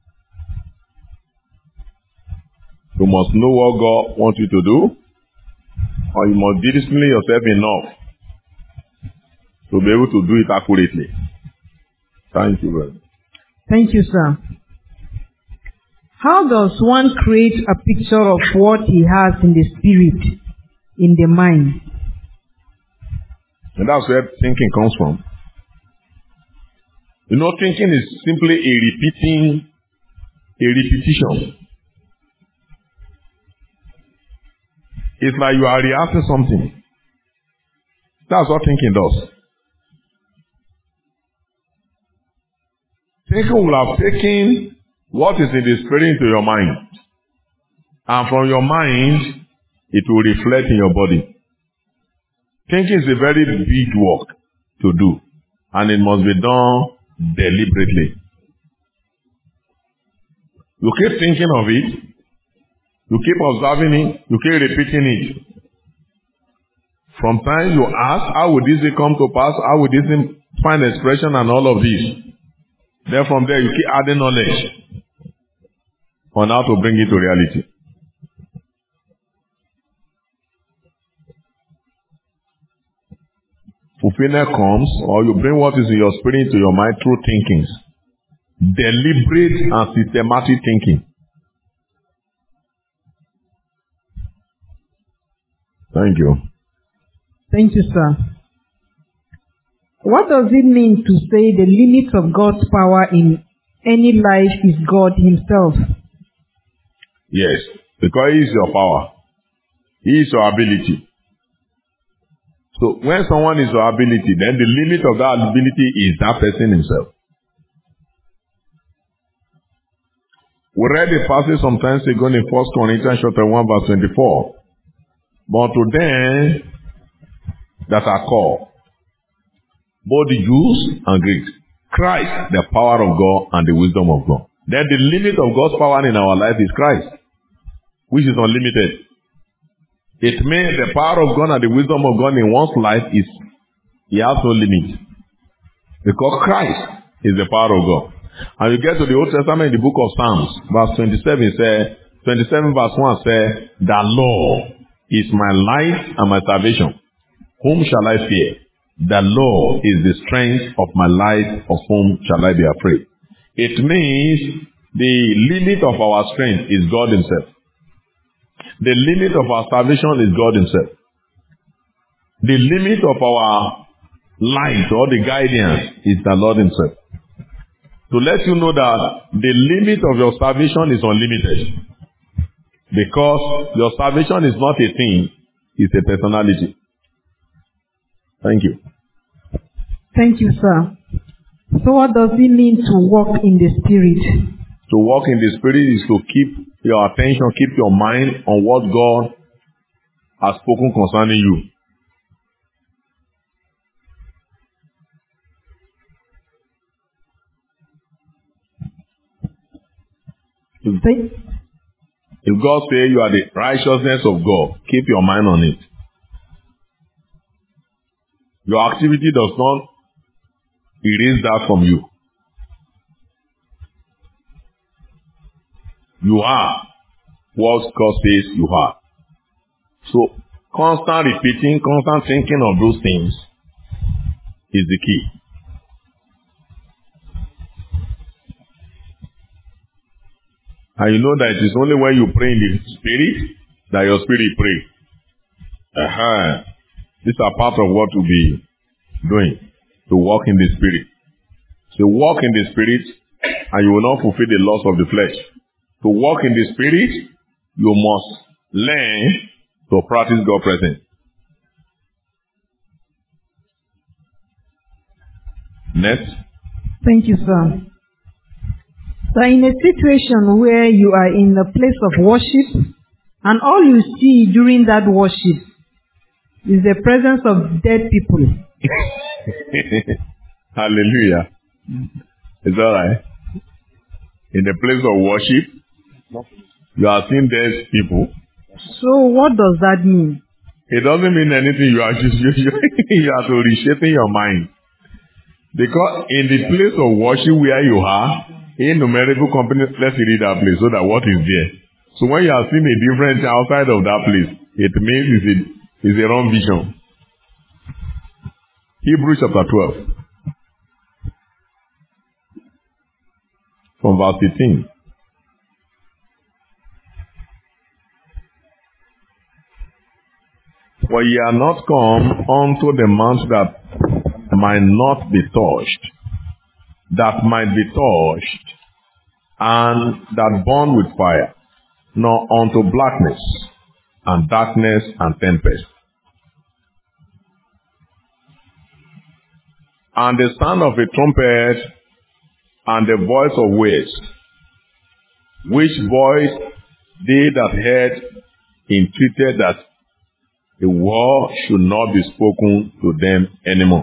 You must know what God wants you to do, or you must discipline yourself enough to be able to do it accurately. Thank you very much. Thank you, sir. How does one create a picture of what he has in the spirit, in the mind? And that's where thinking comes from. You know, thinking is simply a repeating, a repetition. It's like you are rehearsing something. That's what thinking does. Thinking will have taken what is in the spirit into your mind. And from your mind, it will reflect in your body. Thinking is a very big work to do. And it must be done deliberately. You keep thinking of it. You keep observing it. You keep repeating it. From time you ask, how would this come to pass? How would this find expression and all of this. Then from there, you keep adding knowledge on how to bring it to reality. Fulfillment comes, or you bring what is in your spirit into your mind through thinkings. Deliberate and systematic thinking. Thank you. Thank you, sir. What does it mean to say the limit of God's power in any life is God Himself? Yes, because He is your power. He is your ability. So when someone is your ability, then the limit of that ability is that person himself. We read the passage sometimes ago in First Corinthians chapter one verse twenty-four. But to them that are called, both the Jews and Greeks, Christ, the power of God and the wisdom of God. Then the limit of God's power in our life is Christ, which is unlimited. It means the power of God and the wisdom of God in one's life is, he has no limit. Because Christ is the power of God. And you get to the Old Testament in the book of Psalms, verse twenty-seven says, twenty-seven verse one says, the Lord is my light and my salvation. Whom shall I fear? The Lord is the strength of my life, of whom shall I be afraid? It means the limit of our strength is God Himself. The limit of our salvation is God Himself. The limit of our light or the guidance is the Lord Himself. To let you know that the limit of your salvation is unlimited. Because your salvation is not a thing, it's a personality. Thank you. Thank you, sir. So what does it mean to walk in the Spirit? To walk in the Spirit is to keep your attention, keep your mind on what God has spoken concerning you. If, if God says you are the righteousness of God, keep your mind on it. Your activity does not erase that from you. You are what God says you are. So, constant repeating, constant thinking of those things is the key. And you know that it is only when you pray in the Spirit that your spirit prays. Uh-huh. These are part of what you'll be doing, to walk in the Spirit. So walk in the Spirit and you will not fulfill the laws of the flesh. To walk in the Spirit, you must learn to practice God's presence. Next. Thank you, sir. So in a situation where you are in a place of worship and all you see during that worship is the presence of dead people. Hallelujah. It's all right. In the place of worship, you are seeing dead people. So what does that mean? It doesn't mean anything. You are just you, you are to reshaping your mind. Because in the place of worship where you are, in numerical company, let's read that place so that what is there. So when you are seeing a difference outside of that place, it means it's a, it's a wrong vision. Hebrews chapter twelve. From verse eighteen. For ye are not come unto the mount that might not be touched, that might be touched, and that burn with fire, nor unto blackness, and darkness, and tempest. And the sound of a trumpet, and the voice of waves, which voice they that heard entreated that the word should not be spoken to them anymore.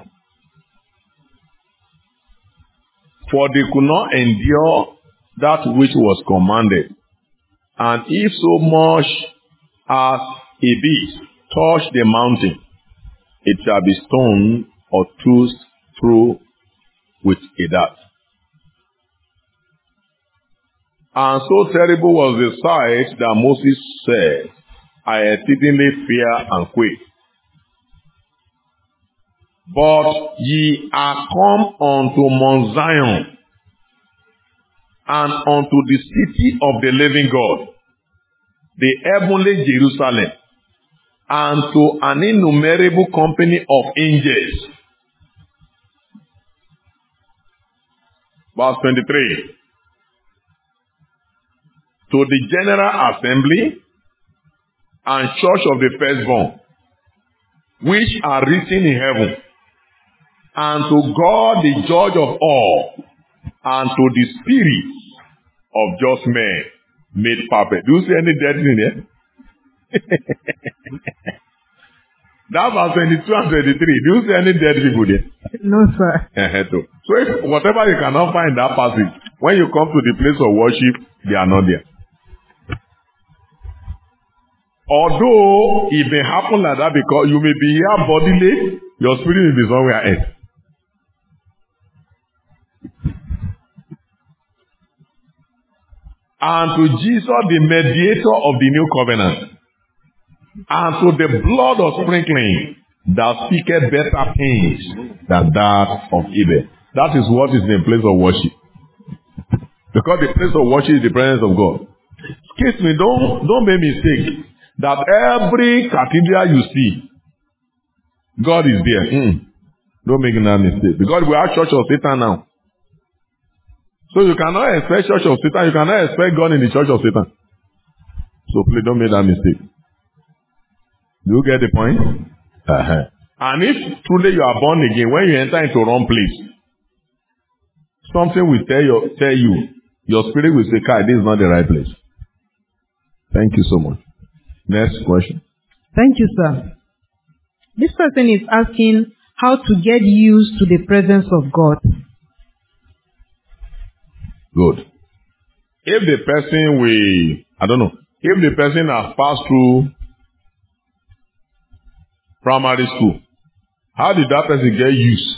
For they could not endure that which was commanded. And if so much as a beast touch the mountain, it shall be stoned or tossed through with a dart. And so terrible was the sight that Moses said, I exceedingly fear and quake. But ye are come unto Mount Zion, and unto the city of the living God, the heavenly Jerusalem, and to an innumerable company of angels. Verse twenty-three. To the general assembly and church of the firstborn, which are written in heaven, and to God the judge of all, and to the spirits of just men made perfect. Do you see any dead in here? That was twenty-two and twenty-three. Do you see any dead people there? No, sir. So if whatever you cannot find in that passage, when you come to the place of worship, they are not there. Although it may happen like that because you may be here bodily, your spirit will be somewhere else. And to Jesus, the mediator of the new covenant, and to the blood of sprinkling that speaketh better things than that of Abel. That is what is in the place of worship. Because the place of worship is the presence of God. Excuse me, don't, don't make mistake that every cathedral you see, God is there. Mm. Don't make that mistake. Because we are church of Satan now. So you cannot expect church of Satan. You cannot expect God in the church of Satan. So please don't make that mistake. Do you get the point? Uh-huh. And if truly you are born again, when you enter into wrong place, something will tell you, tell you, your spirit will say, Kai, this is not the right place. Thank you so much. Next question. Thank you, sir. This person is asking how to get used to the presence of God. Good. If the person will, I don't know, if the person has passed through primary school, how did that person get used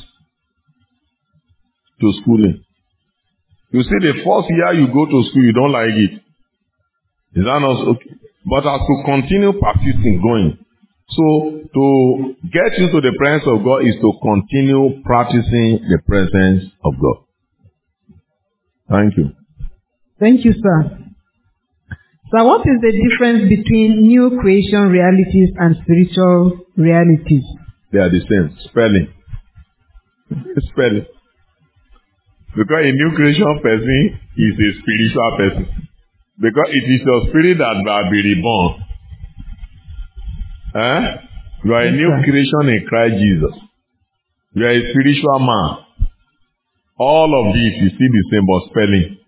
to schooling? You see, the first year you go to school, you don't like it. Is that not okay? But as to continue persisting, going. So, to get into the presence of God is to continue practicing the presence of God. Thank you. Thank you, sir. So what is the difference between new creation realities and spiritual realities? They are the same. Spelling. Spelling. Because a new creation person is a spiritual person. Because it is your spirit that will be reborn. Eh? You are a new creation in Christ Jesus. You are a spiritual man. All of this is still the same, but spelling.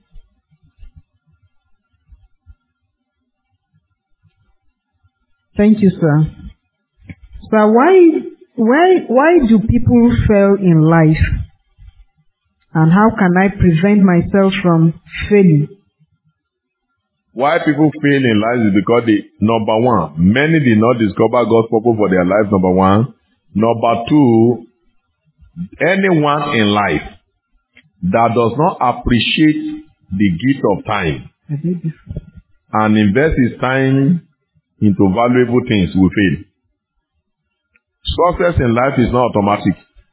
Thank you, sir. So why, why, why do people fail in life? And how can I prevent myself from failing? Why people fail in life is because they, number one, many did not discover God's purpose for their life, number one. Number two, anyone in life that does not appreciate the gift of time and invest his time into valuable things will fail. Success in life is not automatic.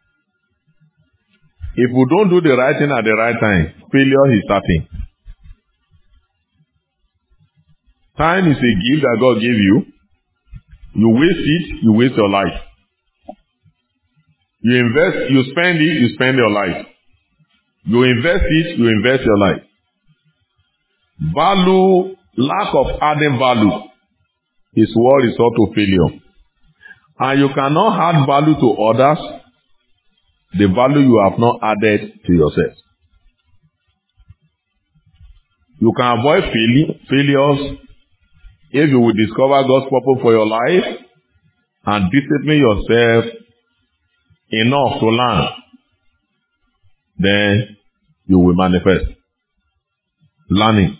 If we don't do the right thing at the right time, failure is starting. Time is a gift that God gave you. You waste it, you waste your life. You invest, you spend it, you spend your life. You invest it, you invest your life. Value, lack of adding value is what result to failure. And you cannot add value to others the value you have not added to yourself. You can avoid fail- failures if you will discover God's purpose for your life and discipline yourself enough to learn. Then you will manifest. Learning.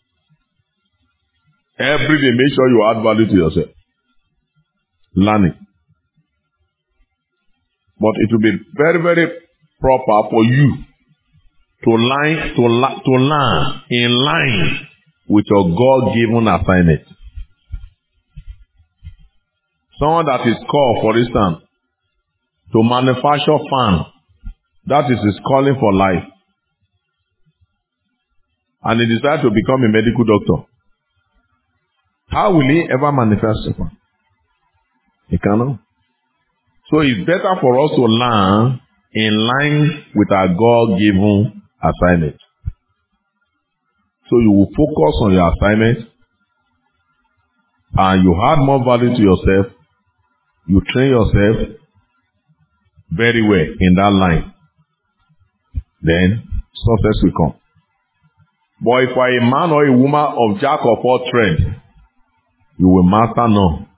Every day make sure you add value to yourself. Learning. But it will be very, very proper for you to line to la, to learn in line with your God-given assignment. Someone that is called, for instance, to manufacture fan, that is his calling for life. And he decides to become a medical doctor. How will he ever manifest it? He cannot. So it's better for us to learn in line with our God-given assignment. So you will focus on your assignment and you add more value to yourself. You train yourself very well in that line. Then success will come. But if you are a man or a woman of jack of all trades, you will master none.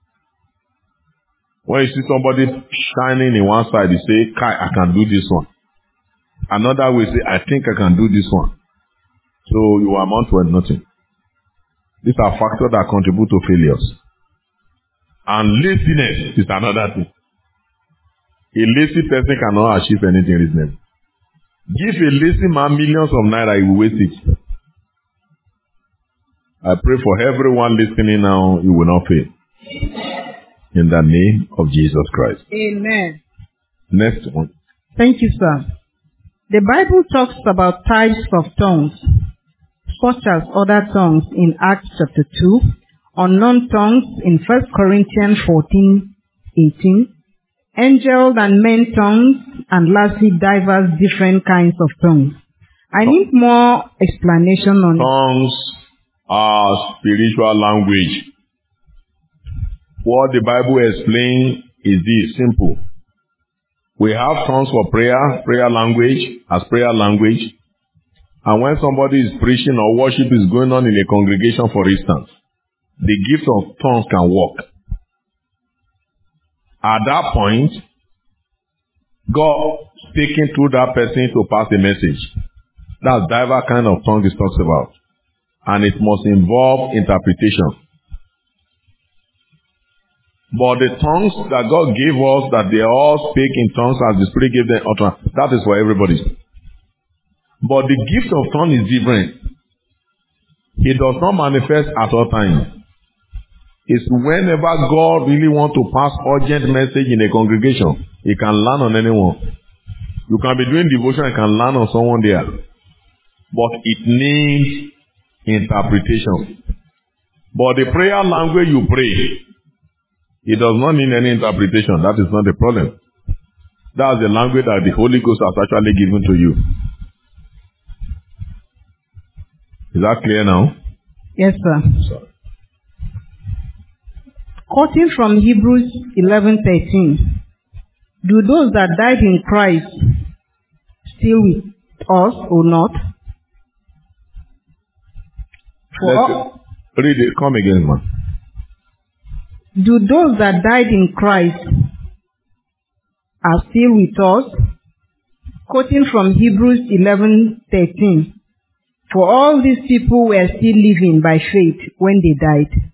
When you see somebody shining in one side, you say, Kai, I can do this one. Another will say, I think I can do this one. So you amount to nothing. These are factors that contribute to failures. And laziness is another thing. A lazy person cannot achieve anything reasonable. Give a lazy man millions of naira, he will waste it. I pray for everyone listening now, you will not fail. In the name of Jesus Christ. Amen. Next one. Thank you, sir. The Bible talks about types of tongues, such as other tongues in Acts chapter two, unknown tongues in First Corinthians fourteen eighteen, angel and men tongues, and lastly diverse different kinds of tongues. I need more explanation on tongues are spiritual language. What the Bible explains is this, simple. We have tongues for prayer, prayer language, as prayer language. And when somebody is preaching or worship is going on in a congregation, for instance, the gift of tongues can work. At that point, God speaking through that person to pass a message. That's diverse kind of tongue it talks about. And it must involve interpretation. But the tongues that God gave us, that they all speak in tongues as the Spirit gave them utterance, that is for everybody. But the gift of tongue is different. It does not manifest at all times. It's whenever God really wants to pass urgent message in a congregation, He can land on anyone. You can be doing devotion and can land on someone there. But it needs interpretation. But the prayer language you pray, it does not need any interpretation. That is not the problem. That's the language that the Holy Ghost has actually given to you. Is that clear now? Yes, sir. Sorry. Quoting from Hebrews eleven thirteen, do those that died in Christ still with us or not? For all, read it. Come again, man. Do those that died in Christ are still with us? Quoting from Hebrews eleven thirteen, for all these people were still living by faith when they died.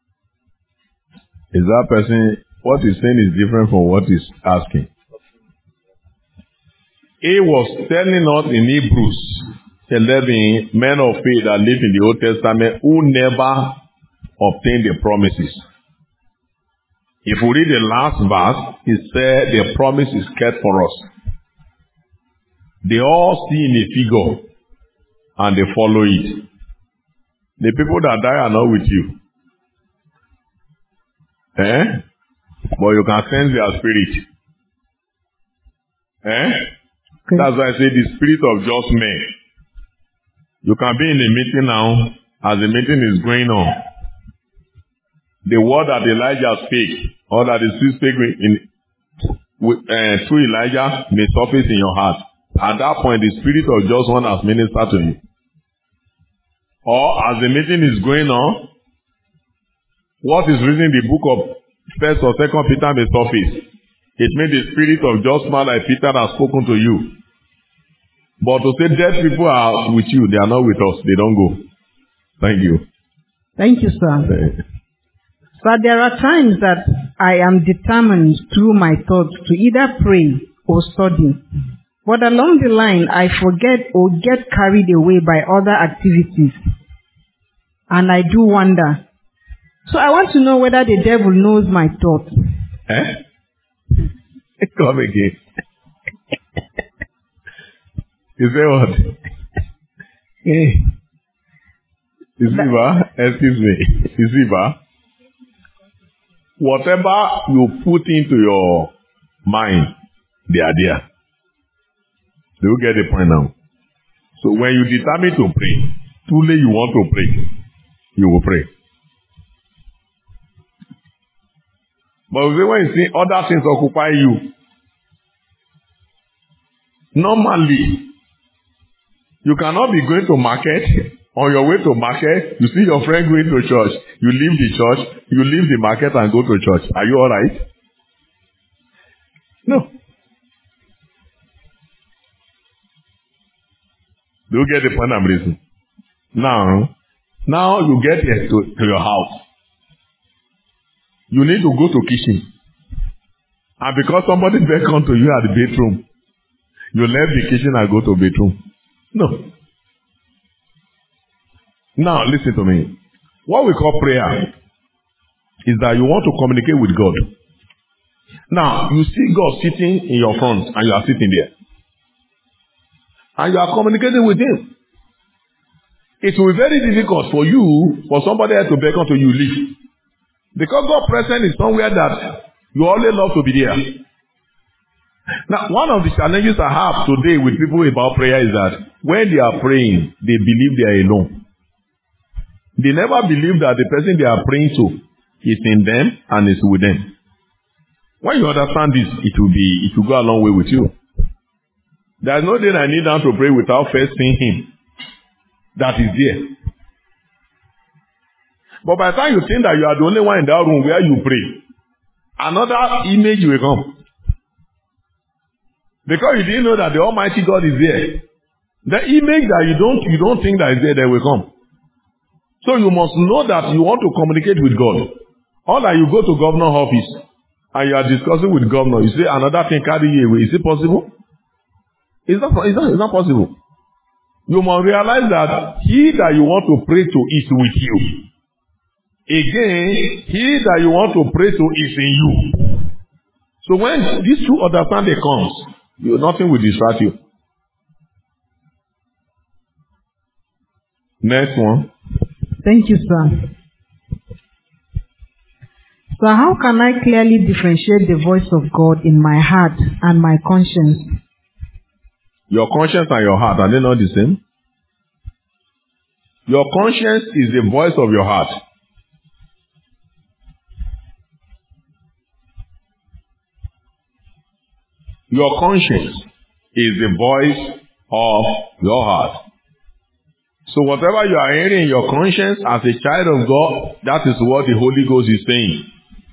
Is that person, what he's saying is different from what he's asking. He was telling us in Hebrews eleven, men of faith that lived in the Old Testament who never obtained the promises. If we read the last verse, it said the promise is kept for us. They all see in a figure and they follow it. The people that die are not with you. Eh? But you can sense their spirit. Eh? Okay. That's why I say the spirit of just men. You can be in a meeting now, as the meeting is going on. The word that Elijah speaks, or that the Spirit speaks in, with, uh, through Elijah, may surface in your heart. At that point, the spirit of just one has ministered to you. Or as the meeting is going on, what is written in the book of First or Second Peter may surface. It made the spirit of just man like Peter has spoken to you. But to say dead people are with you, they are not with us. They don't go. Thank you. Thank you, sir. But there are times that I am determined through my thoughts to either pray or study. But along the line, I forget or get carried away by other activities. And I do wonder. So I want to know whether the devil knows my thoughts. Eh? Come again. You say what? Eh. Isiva, excuse me. Isiva, whatever you put into your mind, they are there. Do you get the point now? So when you determine to pray, truly you want to pray, you will pray. But when you see other things occupy you, normally, you cannot be going to market. On your way to market, you see your friend going to church. You leave the church, you leave the market and go to church. Are you alright? No. Do you get the point I'm raising? Now, now you get here to, to your house. You need to go to kitchen. And because somebody beckoned to you at the bedroom, you left the kitchen and go to bedroom. No. Now, listen to me. What we call prayer is that you want to communicate with God. Now, you see God sitting in your front and you are sitting there. And you are communicating with Him. It will be very difficult for you, for somebody else to beckon to you, leave. Because God present is somewhere that you always love to be there. Now, one of the challenges I have today with people about prayer is that when they are praying, they believe they are alone. They never believe that the person they are praying to is in them and is with them. When you understand this, it will be, it will go a long way with you. There is no day I need down to pray without first seeing Him. That is there. But by the time you think that you are the only one in that room where you pray, another image will come. Because you didn't know that the Almighty God is there. The image that you don't, you don't think that is there, they will come. So you must know that you want to communicate with God. Or that you go to governor's office and you are discussing with governor. You say another thing carry you away. Is it possible? It's not, it's not, it's not possible. You must realize that he that you want to pray to is with you. Again, he that you want to pray to is in you. So when these two understanding comes, you, nothing will distract you. Next one. Thank you, sir. So how can I clearly differentiate the voice of God in my heart and my conscience? Your conscience and your heart, are they not the same? Your conscience is the voice of your heart. Your conscience is the voice of your heart. So whatever you are hearing in your conscience as a child of God, that is what the Holy Ghost is saying.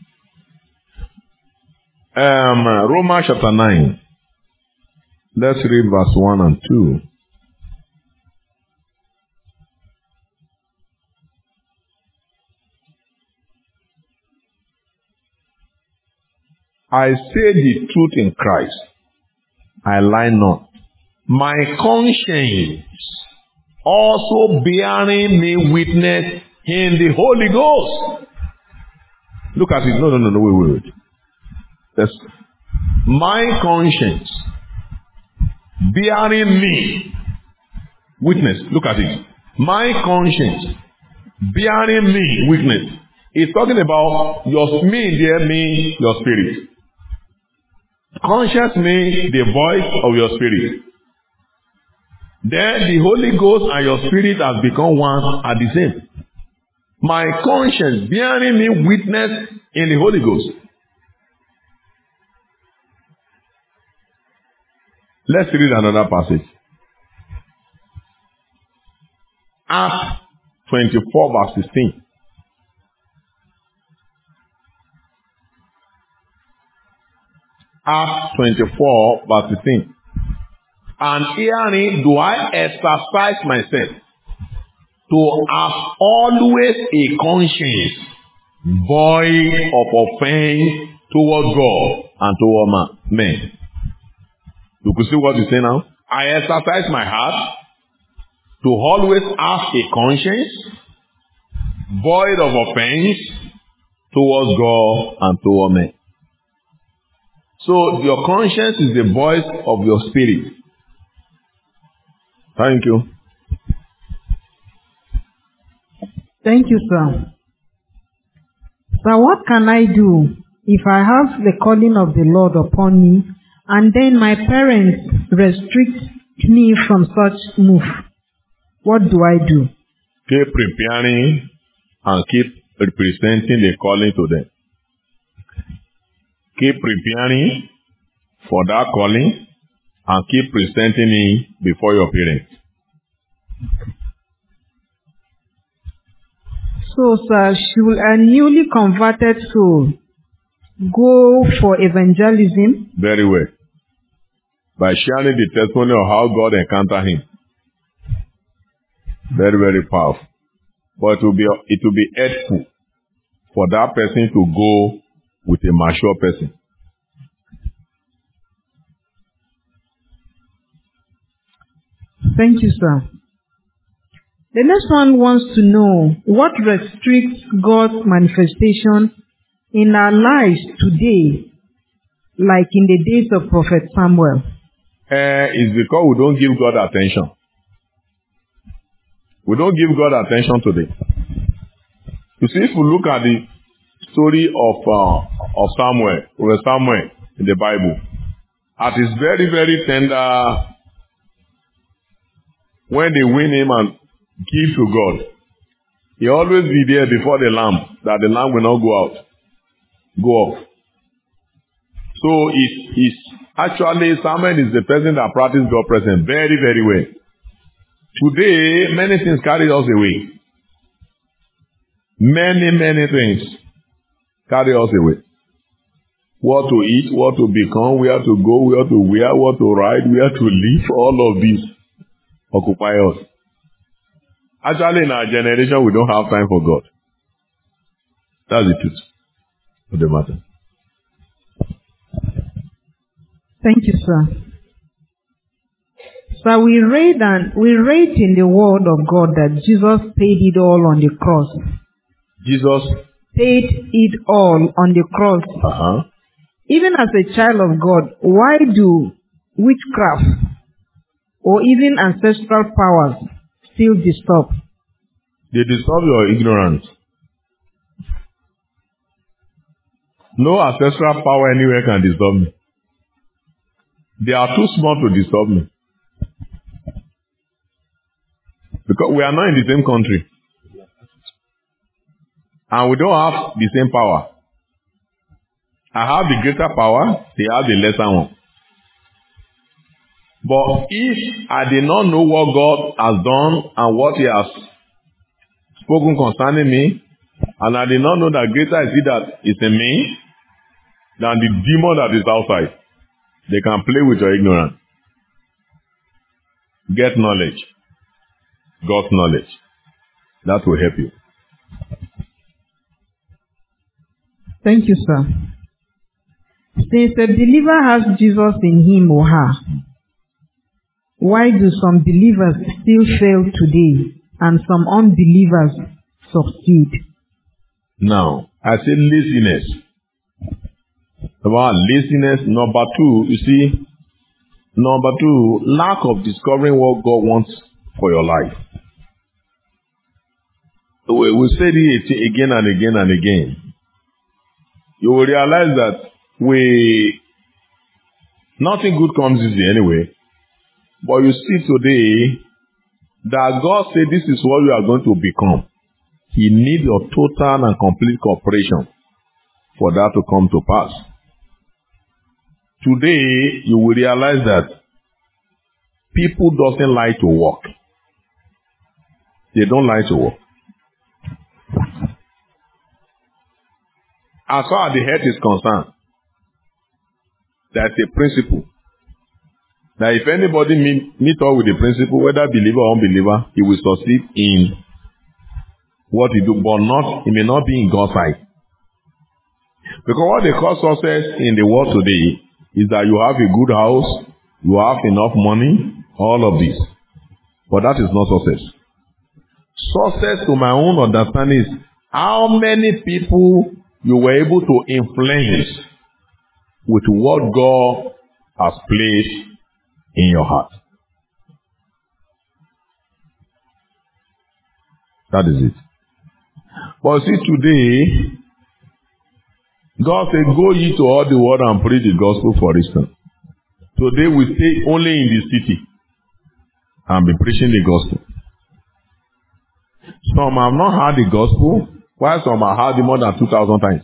Um, Romans chapter nine. Let's read verse one and two. I say the truth in Christ. I lie not. My conscience also bearing me witness in the Holy Ghost. Look at it. No, no, no, no, wait, wait, wait. That's my conscience bearing me witness. Look at it. My conscience bearing me witness. It's talking about your me there means your spirit. Conscience means the voice of your spirit. Then the Holy Ghost and your spirit has become one at the same. My conscience bearing me witness in the Holy Ghost. Let's read another passage. Acts twenty-four verse sixteen. Acts twenty-four verse sixteen. And herein do I exercise myself to have always a conscience void of offense toward God and toward men. You could see what you say now. I exercise my heart to always have a conscience void of offense towards God and toward men. So your conscience is the voice of your spirit. Thank you. Thank you, sir. So what can I do if I have the calling of the Lord upon me and then my parents restrict me from such move? What do I do? Keep preparing and keep representing the calling to them. Keep preparing for that calling and keep presenting it before your parents. So, sir, should a newly converted soul go for evangelism? Very well. By sharing the testimony of how God encountered him. Very, very powerful. But it will be, it will be helpful for that person to go with a mature person. Thank you, sir. The next one wants to know what restricts God's manifestation in our lives today, like in the days of Prophet Samuel. Uh, it's because we don't give God attention. We don't give God attention today. You see, if we look at the story of uh, of Samuel, or Samuel in the Bible, at his very, very tender, when they win him and give to God, he always be there before the lamb, that the lamb will not go out, go off. So it's, it's actually, Samuel is the person that practices God presence very, very well. Today, many things carry us away. Many, many things carry us away. What to eat, what to become, where to go, where to wear, what to ride, where to live, all of this occupy us. Actually, in our generation, we don't have time for God. That's the truth of the matter. Thank you, sir. So we read and we read in the Word of God that Jesus paid it all on the cross. Jesus paid it all on the cross. Uh-huh. Even as a child of God, why do witchcraft or even ancestral powers still disturb? They disturb your ignorance. No ancestral power anywhere can disturb me. They are too small to disturb me. Because we are not in the same country. And we don't have the same power. I have the greater power, they have the lesser one. But if I did not know what God has done and what He has spoken concerning me, and I did not know that greater is He that is in me than the demon that is outside, they can play with your ignorance. Get knowledge. God's knowledge. That will help you. Thank you, sir. Since a believer has Jesus in him or her, why do some believers still fail today and some unbelievers succeed? Now, I say laziness. About laziness. Number two, you see, number two, lack of discovering what God wants for your life. We will say it again and again and again. You will realize that we, nothing good comes easy anyway. But you see today that God said this is what you are going to become. He needs your total and complete cooperation for that to come to pass. Today, you will realize that people doesn't like to work. They don't like to work. As far as the head is concerned, that's a principle. Now, if anybody meet, meet up with the principle, whether believer or unbeliever, he will succeed in what he do, but not, he may not be in God's sight. Because what they call success in the world today is that you have a good house, You have enough money. All of this. But that is not success. Success, to my own understanding, is how many people you were able to influence with what God has placed in your heart. That is it. But see, today, God said, go ye to all the world and preach the gospel, for instance. Today we stay only in the city and be preaching the gospel. Some have not heard the gospel, while some have heard it more than two thousand times.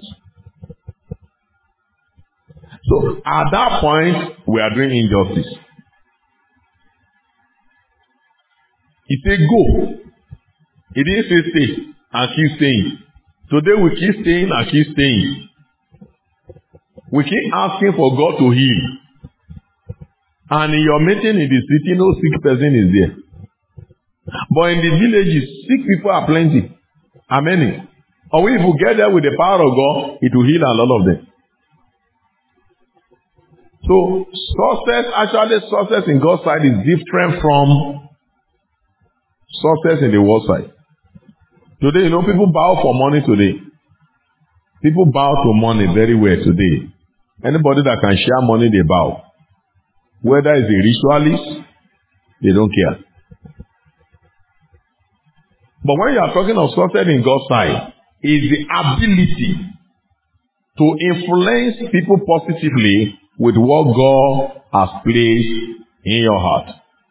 So at that point, we are doing injustice. He said, go. He didn't say stay and keep staying. Today we keep staying and keep staying. We keep asking for God to heal. And in your meeting in the city, no sick person is there. But in the villages, sick people are plenty. How many? Or if we get there with the power of God, it will heal a lot of them. So, success, actually success in God's side is different from success in the world side. Today, you know, people bow for money today. People bow to money very well today. Anybody that can share money, they bow. Whether it's a ritualist, they don't care. But when you are talking of success in God's side, is the ability to influence people positively with what God has placed in your heart.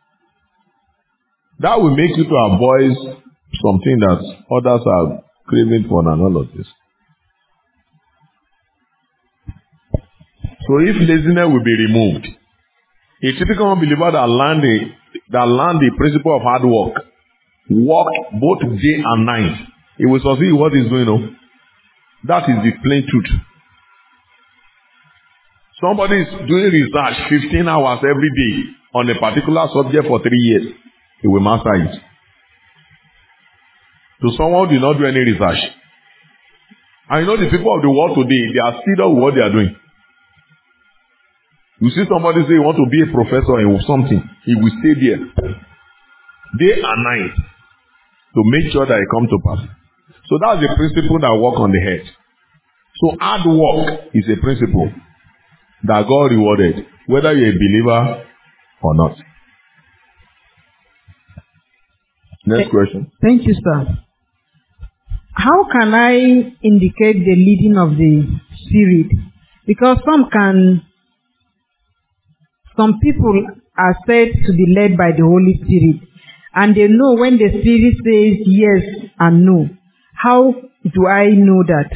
That will make you to avoid something that others are craving for and all of this. So if laziness will be removed, a typical unbeliever that learn the, that learn the principle of hard work, work both day and night, he will succeed in what he's doing. No? That is the plain truth. Somebody is doing research fifteen hours every day on a particular subject for three years. He will master it. To someone who did not do any research. And you know the people of the world today, they are serious with what they are doing. You see somebody say he want to be a professor in something, he will stay there day and night to make sure that it comes to pass. So that's the principle that work on the head. So hard work is a principle that God rewarded, whether you're a believer or not. Next question. Thank you, sir. How can I indicate the leading of the Spirit? Because some can, some people are said to be led by the Holy Spirit, and they know when the Spirit says yes and no. How do I know that?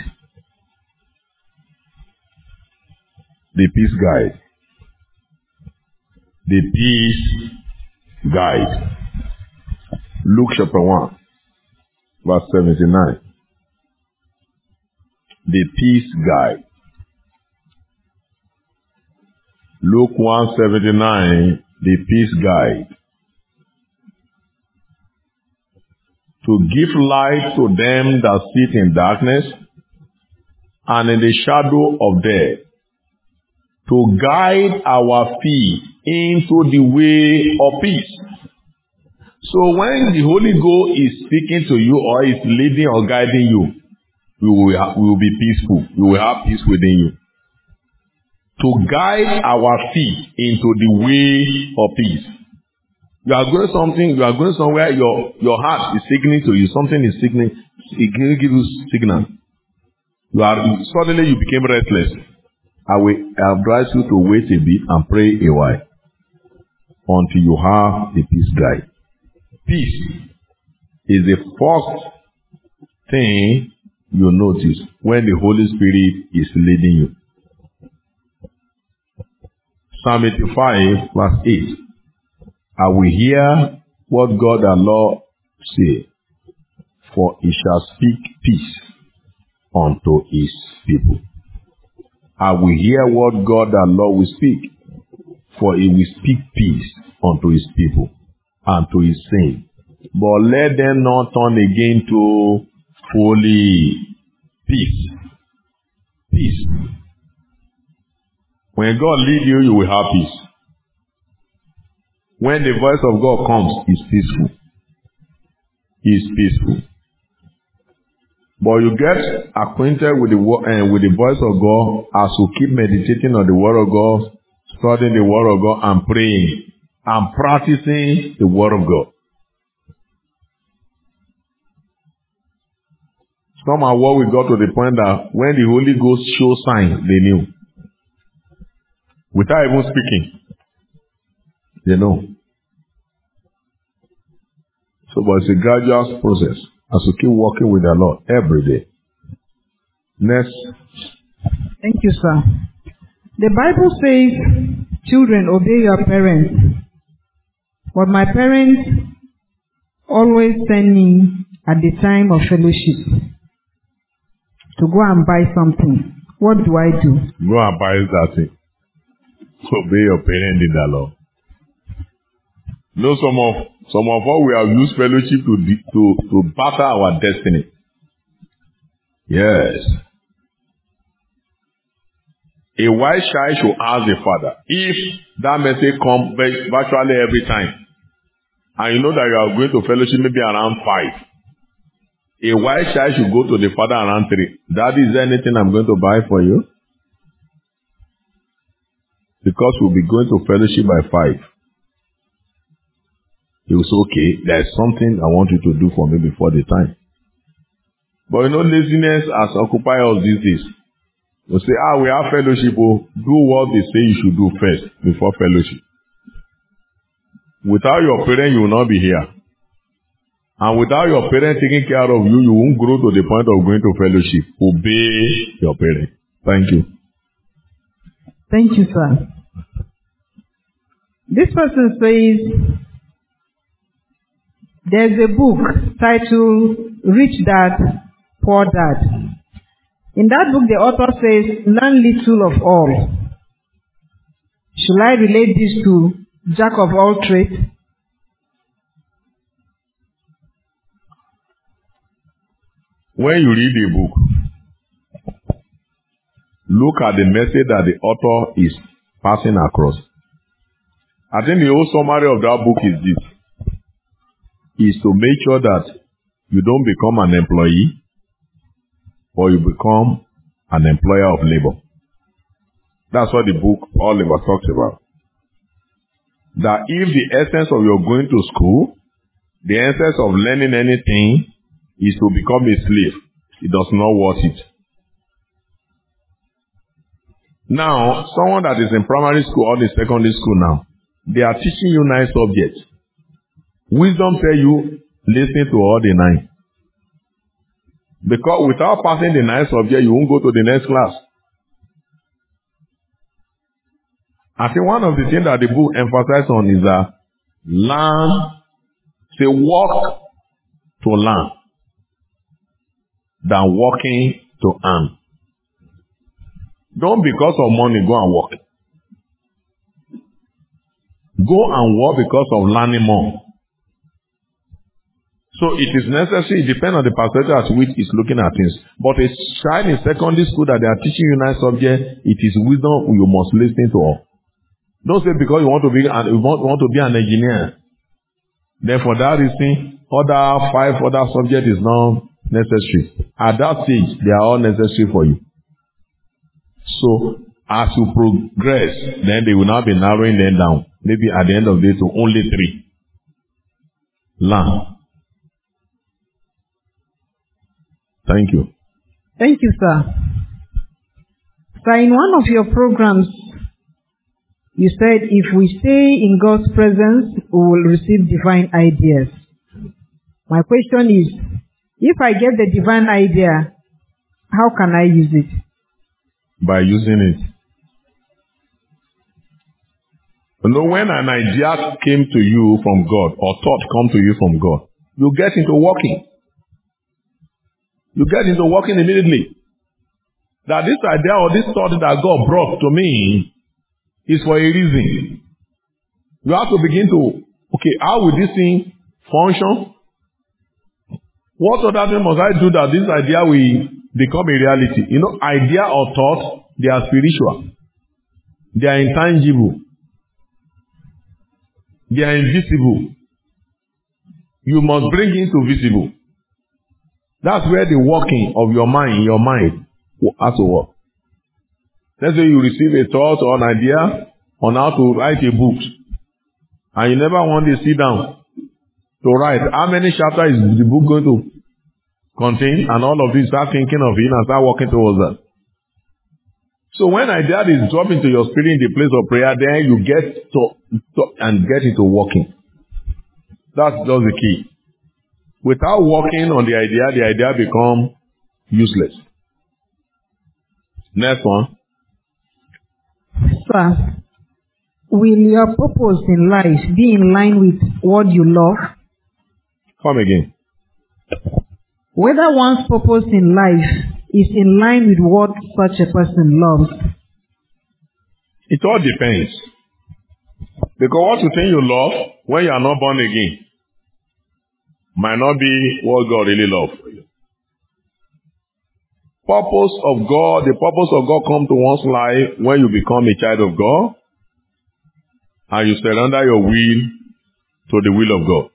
The peace guide. The peace guide. Luke chapter one, verse seventy-nine. The peace guide. Luke one seventy-nine, the peace guide. To give light to them that sit in darkness and in the shadow of death, to guide our feet into the way of peace. So when the Holy Ghost is speaking to you or is leading or guiding you, you will, ha- you will be peaceful. You will have peace within you. To guide our feet into the way of peace. You are going something, you are going somewhere, your, your heart is signaling to you, something is signaling, it will give you signal. You are, suddenly you became restless. I will advise you to wait a bit and pray a while until you have the peace guide. Peace is the first thing you notice when the Holy Spirit is leading you. Psalm eighty-five, verse eight. I will hear what God the Lord say, for he shall speak peace unto his people. I will hear what God the Lord will speak, for he will speak peace unto his people and to his saints. But let them not turn again to folly. Peace. Peace. When God lead you, you will have peace. when the voice of God comes, it's peaceful. It's peaceful. But you get acquainted with the uh, with the voice of God as you keep meditating on the word of God, studying the word of God, and praying and practicing the word of God. Somehow what we got to the point that when the Holy Ghost shows signs, they knew. Without even speaking, they know. So, but it's a gradual process as you keep working with the Lord every day. Next. Thank you, sir. The Bible says, children, obey your parents. But my parents always send me at the time of fellowship to go and buy something. What do I do? Go and buy that thing. Obey your parents in the Lord. No, some of some of us we have used fellowship to to to batter our destiny. Yes. A wise child should ask the father if that message comes virtually every time, and you know that you are going to fellowship maybe around five. A wise child should go to the father around three. Daddy, is there anything I'm going to buy for you? Because we'll be going to fellowship by five. He will say, okay, there's something I want you to do for me before the time. But you know, laziness has occupied us these days. You say, ah, we have fellowship. Oh, do what they say you should do first before fellowship. Without your parents, you will not be here. And without your parents taking care of you, you won't grow to the point of going to fellowship. Obey your parents. Thank you. Thank you, sir. This person says, there's a book titled Rich Dad, Poor Dad. In that book, the author says, learn little of all. Should I relate this to Jack of all trades? When you read the book, look at the message that the author is passing across. I think the whole summary of that book is this. Is to make sure that you don't become an employee or you become an employer of labor. That's what the book all about talks about. That if the essence of your going to school, the essence of learning anything is to become a slave, it does not worth it. Now, someone that is in primary school or in secondary school now, they are teaching you nine subjects. Wisdom tell you, listen to all the nine. Because without passing the nine subject, you won't go to the next class. I think one of the things that the book emphasizes on is that learn, say walk to learn, than working to earn. Don't because of money go and work. Go and work because of learning more. So it is necessary, it depends on the perspective at which it's looking at things. But a child in secondary school that they are teaching you nine subjects, it is wisdom you must listen to all. Don't say because you want to be an, you want, want to be an engineer. Then for that reason, other five other subjects is not necessary. At that stage, they are all necessary for you. So as you progress, then they will now be narrowing them down. Maybe at the end of the day to only three. Learn. Thank you. Thank you, sir. So in one of your programs, you said if we stay in God's presence, we will receive divine ideas. My question is, if I get the divine idea, how can I use it? By using it. You know, when an idea came to you from God, or thought come to you from God, you get into working. You get into working immediately. That this idea or this thought that God brought to me is for a reason. You have to begin to, okay, how will this thing function? What other thing must I do that this idea will become a reality? You know, idea or thought, they are spiritual. They are intangible. They are invisible. You must bring into visible. That's where the working of your mind, your mind, has to work. Let's say you receive a thought or an idea on how to write a book, and you never want to sit down to write. How many chapters is the book going to contain? And all of this, start thinking of it and start working towards that. So when idea is dropped into your spirit in the place of prayer, then you get to, to and get into working. That's just the key. Without working on the idea, the idea becomes useless. Next one. Sir, will your purpose in life be in line with what you love? Come again. Whether one's purpose in life is in line with what such a person loves. It all depends. Because what you think you love when you are not born again might not be what God really loves for you. Purpose of God, the purpose of God comes to one's life when you become a child of God and you surrender your will to the will of God.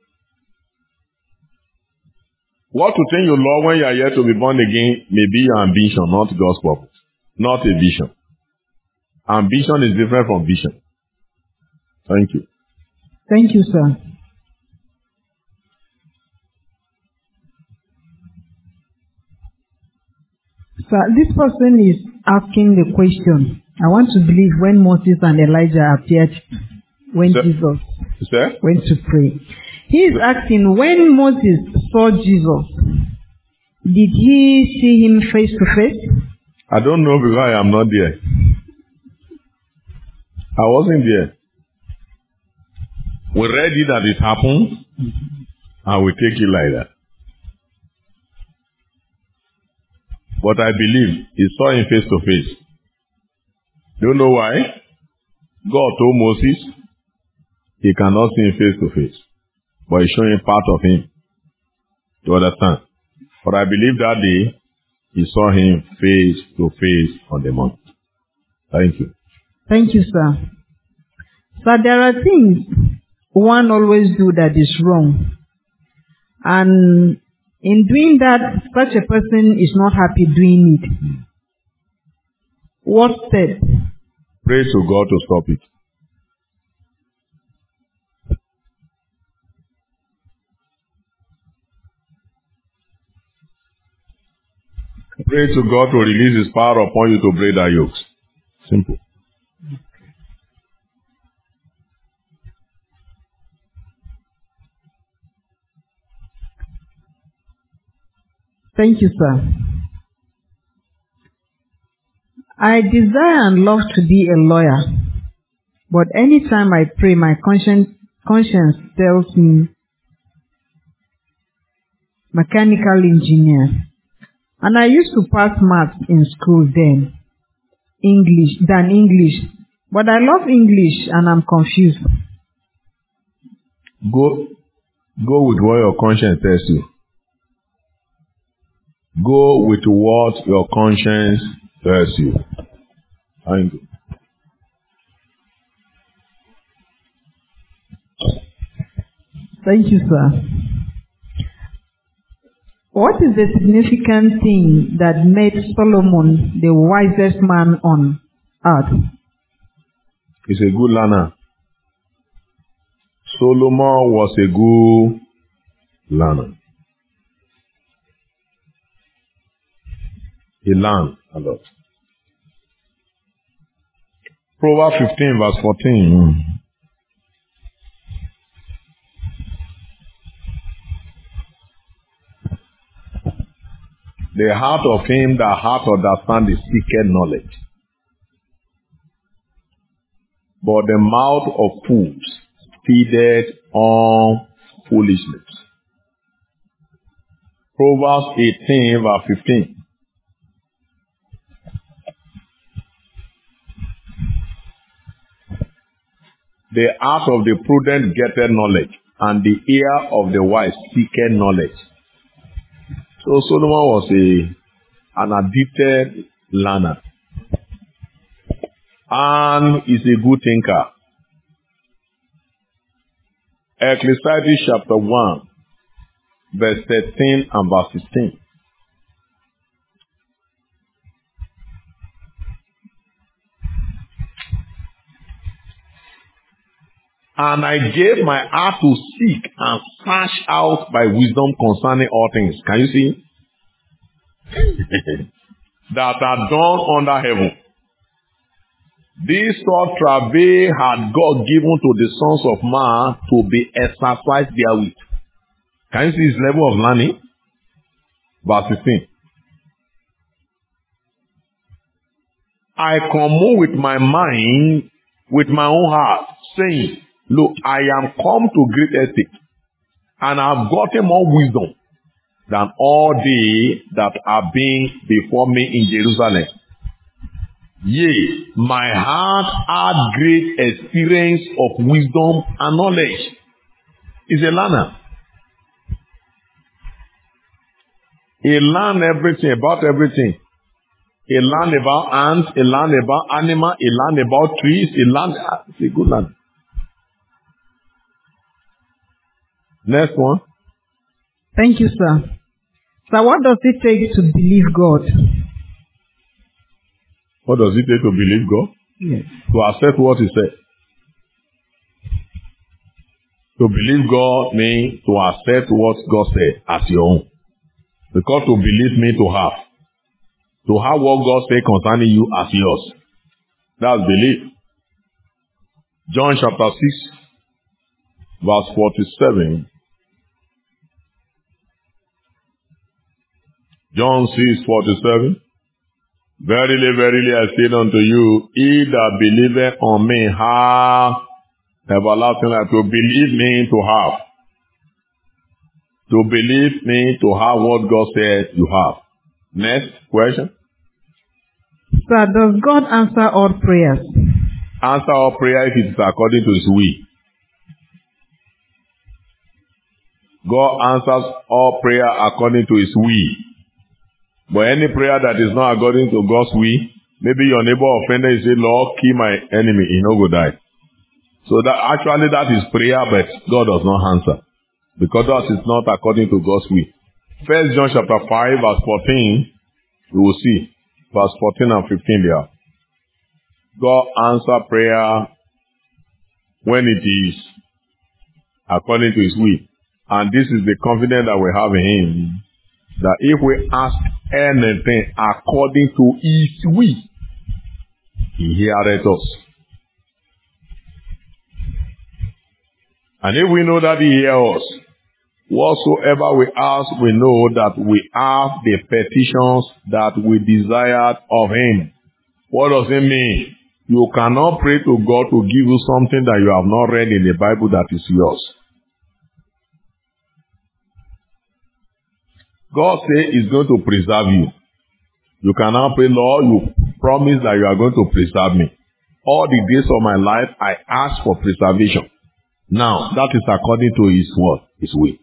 What you think you love when you are yet to be born again may be your ambition, not God's purpose, not a vision. Ambition is different from vision. Thank you. Thank you, sir. Sir, this person is asking the question. I want to believe when Moses and Elijah appeared when Sir? Jesus Sir? went to pray. He is asking, when Moses saw Jesus, did he see him face to face? I don't know because I am not there. I wasn't there. We read it that it happened, and we take it like that. But I believe he saw him face to face. Do you know why? God told Moses he cannot see him face to face, but he's showing part of him to understand. But I believe that day he saw him face to face on the mountain. Thank you. Thank you, sir. Sir, there are things one always do that is wrong. And in doing that, such a person is not happy doing it. What step? Pray to God to stop it. Pray to God to release His power upon you to break that yokes. Simple. Thank you, sir. I desire and love to be a lawyer, but anytime I pray, my conscience, conscience tells me mechanical engineer. And I used to pass maths in school then, English, than English. But I love English and I'm confused. Go, go with what your conscience tells you. Go with what your conscience tells you. Thank you. Thank you, sir. What is the significant thing that made Solomon the wisest man on earth? He's a good learner. Solomon was a good learner. He learned a lot. Proverbs fifteen verse fourteen. The heart of him that hath understanding seeketh knowledge, but the mouth of fools feedeth on foolishness. Proverbs eighteen verse fifteen. The heart of the prudent getteth knowledge, and the ear of the wise seeketh knowledge. So Solomon was a an addicted learner, and is a good thinker. Ecclesiastes chapter one, verse thirteen and verse sixteen. And I gave my heart to seek and search out by wisdom concerning all things. Can you see? That are done under heaven. This sort travail had God given to the sons of man to be exercised therewith. Can you see his level of learning? Verse sixteen. I commune with my mind, with my own heart, saying, look, I am come to great estate, and I have gotten more wisdom than all they that are being before me in Jerusalem. Yea, my heart had great experience of wisdom and knowledge. He's a learner. He learned everything about everything. He learned about ants, he learned about animals, he learned about trees, he learned. He's a good learner. Next one. Thank you, sir. Sir, what does it take to believe God? What does it take to believe God? Yes. To accept what He said. To believe God means to accept what God said as your own. Because to believe means to have. To have what God said concerning you as yours. That's belief. John chapter six, verse forty-seven. John six, forty-seven. Verily, verily, I say unto you, he that believeth on me hath everlasting life. To believe me to have. To believe me to have what God said you have. Next question. Sir, does God answer all prayers? Answer all prayer if it is according to His will. God answers all prayer according to His will. But any prayer that is not according to God's will, maybe your neighbor offended, you say, Lord, kill my enemy, he no go die. So that actually that is prayer, but God does not answer. Because that is not according to God's will. First John chapter five, verse fourteen, you will see. Verse fourteen and fifteen there. God answer prayer when it is according to His will. And this is the confidence that we have in Him. That if we ask anything according to His will, He heareth us. And if we know that He hears us, whatsoever we ask, we know that we have the petitions that we desired of Him. What does it mean? You cannot pray to God to give you something that you have not read in the Bible that is yours. God says He's going to preserve you. You cannot pray, Lord, you promise that you are going to preserve me. All the days of my life, I ask for preservation. Now, that is according to His word, His will.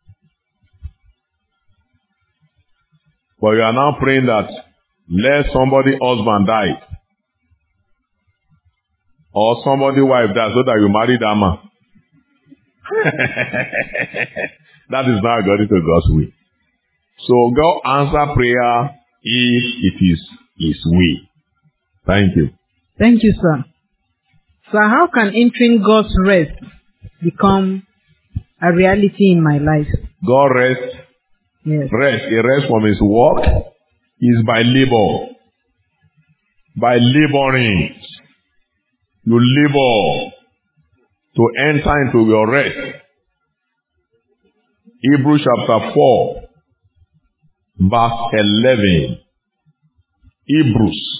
But you are now praying that let somebody husband die. Or somebody wife die so that you marry that man. That is not according to God's will. So God answer prayer if it is His will. Thank you. Thank you, sir. Sir, how can entering God's rest become a reality in my life? God rest. Yes. Rest. A rest from His work is by labor. By laboring. You labor to enter into your rest. Hebrews chapter four, verse eleven. Hebrews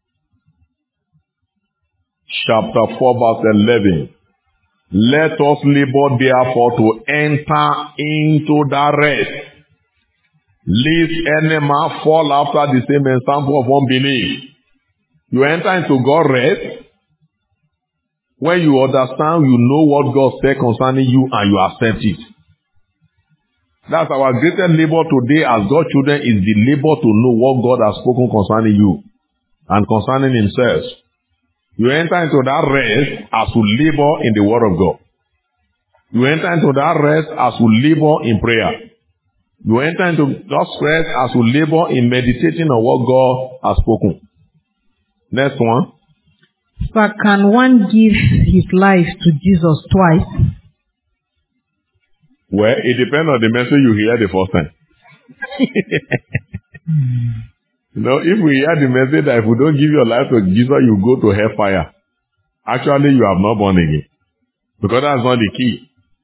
chapter four, verse eleven. Let us labor therefore to enter into the rest, lest any man fall after the same example of unbelief. You enter into God's rest when you understand, you know what God said concerning you and you accept it. That's our greatest labor today as God's children, is the labor to know what God has spoken concerning you and concerning Himself. You enter into that rest as you labor in the Word of God. You enter into that rest as you labor in prayer. You enter into that rest as you labor in meditating on what God has spoken. Next one. Sir, can one give his life to Jesus twice? Well, it depends on the message you hear the first time. You know, if we hear the message that if you don't give your life to Jesus, you go to hellfire. Actually, you have not born again. Because that's not the key.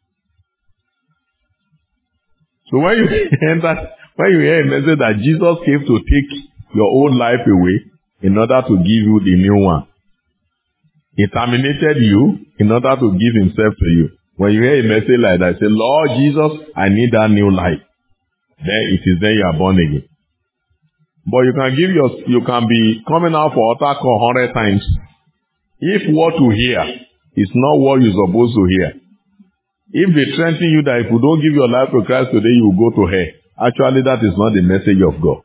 So when you enter, when you hear a message that Jesus came to take your old life away in order to give you the new one. He terminated you in order to give himself to you. When you hear a message like that, say, Lord Jesus, I need that new life. Then it is then you are born again. But you can give your, you can be coming out for altar call a hundred times. If what you hear is not what you're supposed to hear, if they threaten you that if you don't give your life to Christ today, you will go to hell. Actually, that is not the message of God.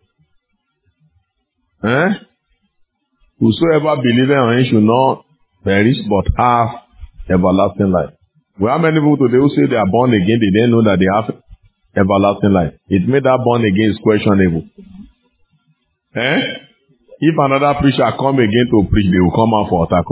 Eh? Whosoever believeth on him should not perish, but have everlasting life. Well, how many people today who say they are born again, they didn't know that they have everlasting life? It made that born again is questionable. Eh? If another preacher come again to preach, they will come out for attack.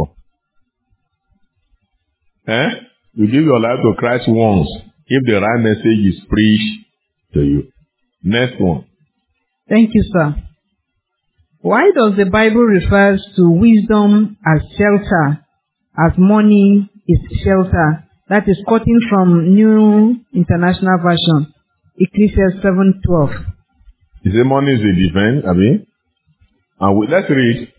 Eh? You give your life to Christ once, if the right message is preached to you. Next one. Thank you, sir. Why does the Bible refer to wisdom as shelter, as money is shelter? That is quoting from New International Version, Ecclesiastes seven twelve. Is the money is a defense, I mean? And we, let's read.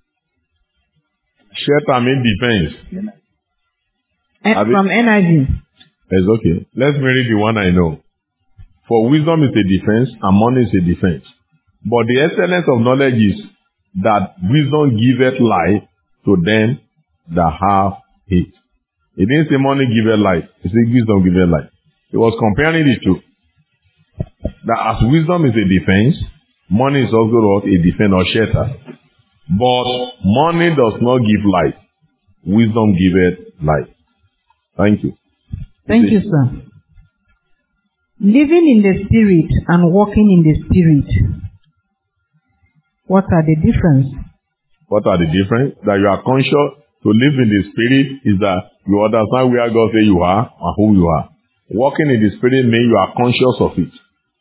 Shelter means defense. And from N I V. It's okay. Let's read the one I know. For wisdom is a defense and money is a defense. But the excellence of knowledge is that wisdom giveth life to them that have it. It didn't say money giveth life. It said wisdom giveth life. It was comparing the two. That as wisdom is a defense, money is also a defense or shelter. But money does not give life. Wisdom giveth life. Thank you. Thank you, sir. Living in the Spirit and walking in the Spirit. What are the difference? What are the difference? That you are conscious to live in the Spirit is that you understand where God says you are and who you are. Walking in the Spirit means you are conscious of it.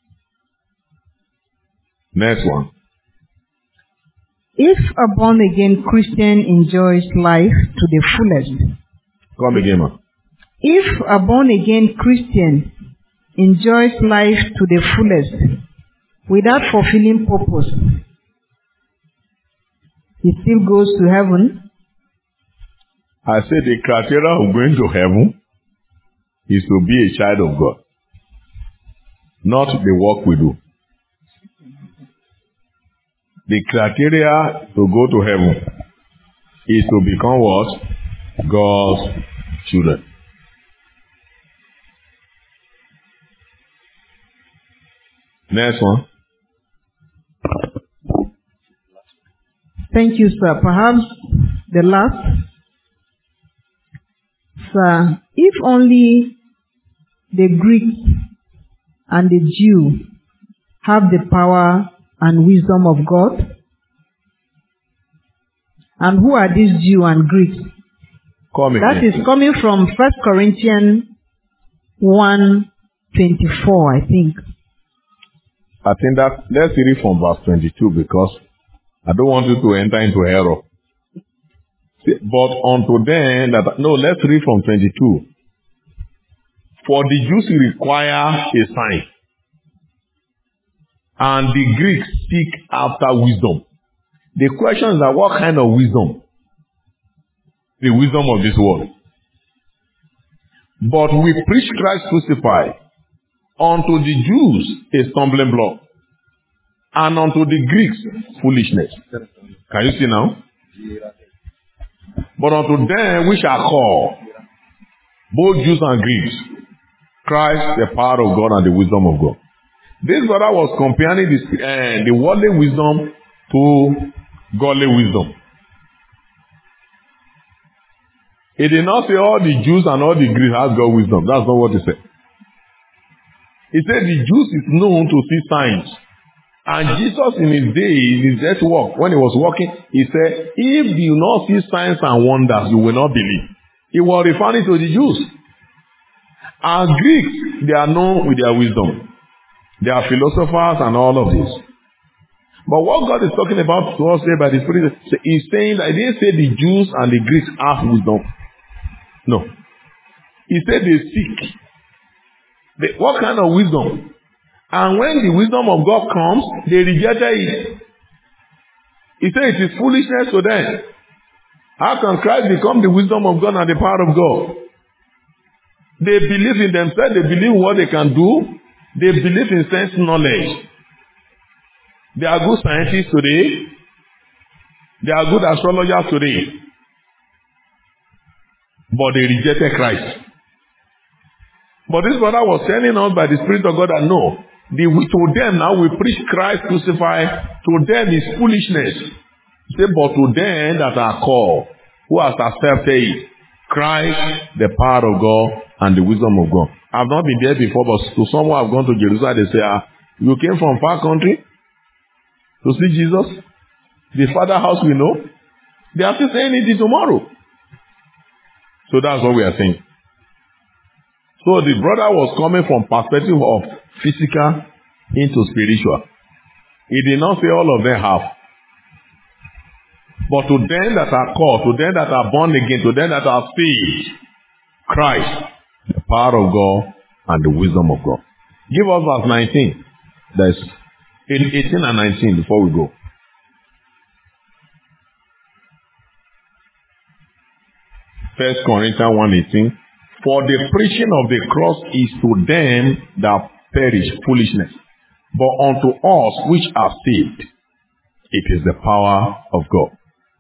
Next one. If a born-again Christian enjoys life to the fullest. Come again, man. If a born-again Christian enjoys life to the fullest without fulfilling purpose, he still goes to heaven? I said the criteria of going to heaven is to be a child of God, not the work we do. The criteria to go to heaven is to become what? God's children. Next one. Thank you, sir. Perhaps the last. Sir, if only the Greeks and the Jew have the power and wisdom of God, and who are these Jew and Greeks? Come that again. is coming from First Corinthians one twenty-four, I think. I think that, let's read from verse twenty-two because I don't want you to enter into error. See, but unto them that, no, let's read from twenty-two. For the Jews require a sign, and the Greeks seek after wisdom. The question is that what kind of wisdom? The wisdom of this world. But we preach Christ crucified, unto the Jews a stumbling block, and unto the Greeks foolishness. Can you see now? But unto them which are called, both Jews and Greeks, Christ the power of God and the wisdom of God. This brother was comparing this, uh, the worldly wisdom to godly wisdom. He did not say all the Jews and all the Greeks have got wisdom. That's not what he said. He said the Jews is known to see signs. And Jesus in his day, in his death walk, when he was walking, he said, if you not see signs and wonders, you will not believe. He was referring to the Jews. And Greeks, they are known with their wisdom. They are philosophers and all of this. But what God is talking about to us here by the Spirit, is saying that he didn't say the Jews and the Greeks have wisdom. No. He said they seek. They, what kind of wisdom? And when the wisdom of God comes, they rejected it. He said it is foolishness to them. How can Christ become the wisdom of God and the power of God? They believe in themselves. They believe in what they can do. They believe in sense knowledge. They are good scientists today. They are good astrologers today. But they rejected Christ. But this brother was telling us by the Spirit of God that no, the, to them now we preach Christ crucified. To them is foolishness. He said, but to them that are called, who has accepted it, Christ, the power of God and the wisdom of God. I've not been there before, but to someone who have gone to Jerusalem, they say, ah, you came from far country to see Jesus? The Father house we know. They are still saying it tomorrow. So that's what we are saying. So the brother was coming from perspective of physical into spiritual. He did not say all of them have. But to them that are called, to them that are born again, to them that are saved, Christ, the power of God and the wisdom of God. Give us verse nineteen. That's eighteen and nineteen before we go. First Corinthians one eighteen. For the preaching of the cross is to them that perish foolishness, but unto us which are saved, it is the power of God.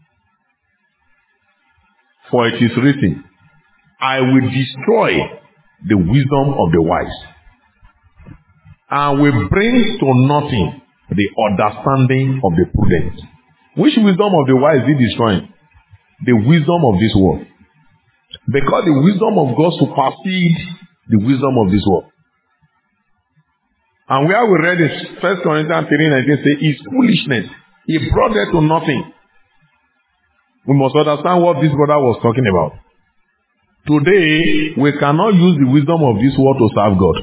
For it is written, I will destroy the wisdom of the wise, and will bring to nothing the understanding of the prudent. Which wisdom of the wise is he destroying? The wisdom of this world. Because the wisdom of God supersedes the wisdom of this world. And where we read in First Corinthians three nineteen say, it's foolishness. He brought that to nothing. We must understand what this brother was talking about. Today, we cannot use the wisdom of this world to serve God.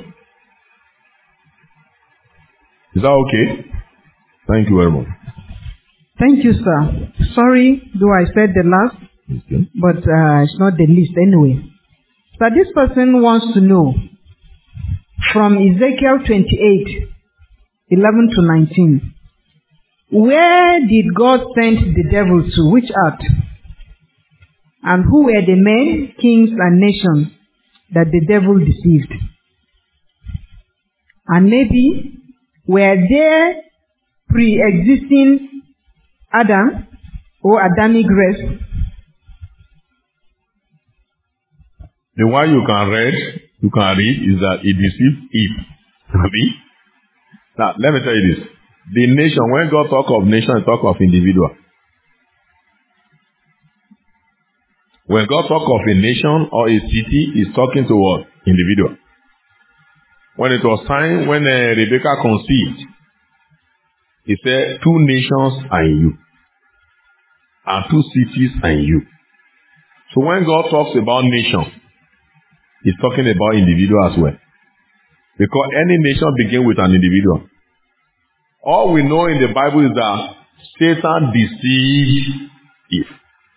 Is that okay? Thank you very much. Thank you, sir. Sorry, though I said the last, okay, but uh, it's not the least anyway. So this person wants to know from Ezekiel twenty-eight, eleven to nineteen. Where did God send the devil to? Which earth? And who were the men, kings, and nations that the devil deceived? And maybe, were there pre-existing Adam or Adamic race? The one you can read, you can read is that he deceived Eve. Now, let me tell you this. The nation, when God talk of nation, he talk of individual. When God talk of a nation or a city, he's talking to what? Individual. When it was time, when uh, Rebecca conceived, he said, two nations are in you. And two cities are in you. So when God talks about nation, he's talking about individual as well. Because any nation begins with an individual. All we know in the Bible is that Satan deceived Eve.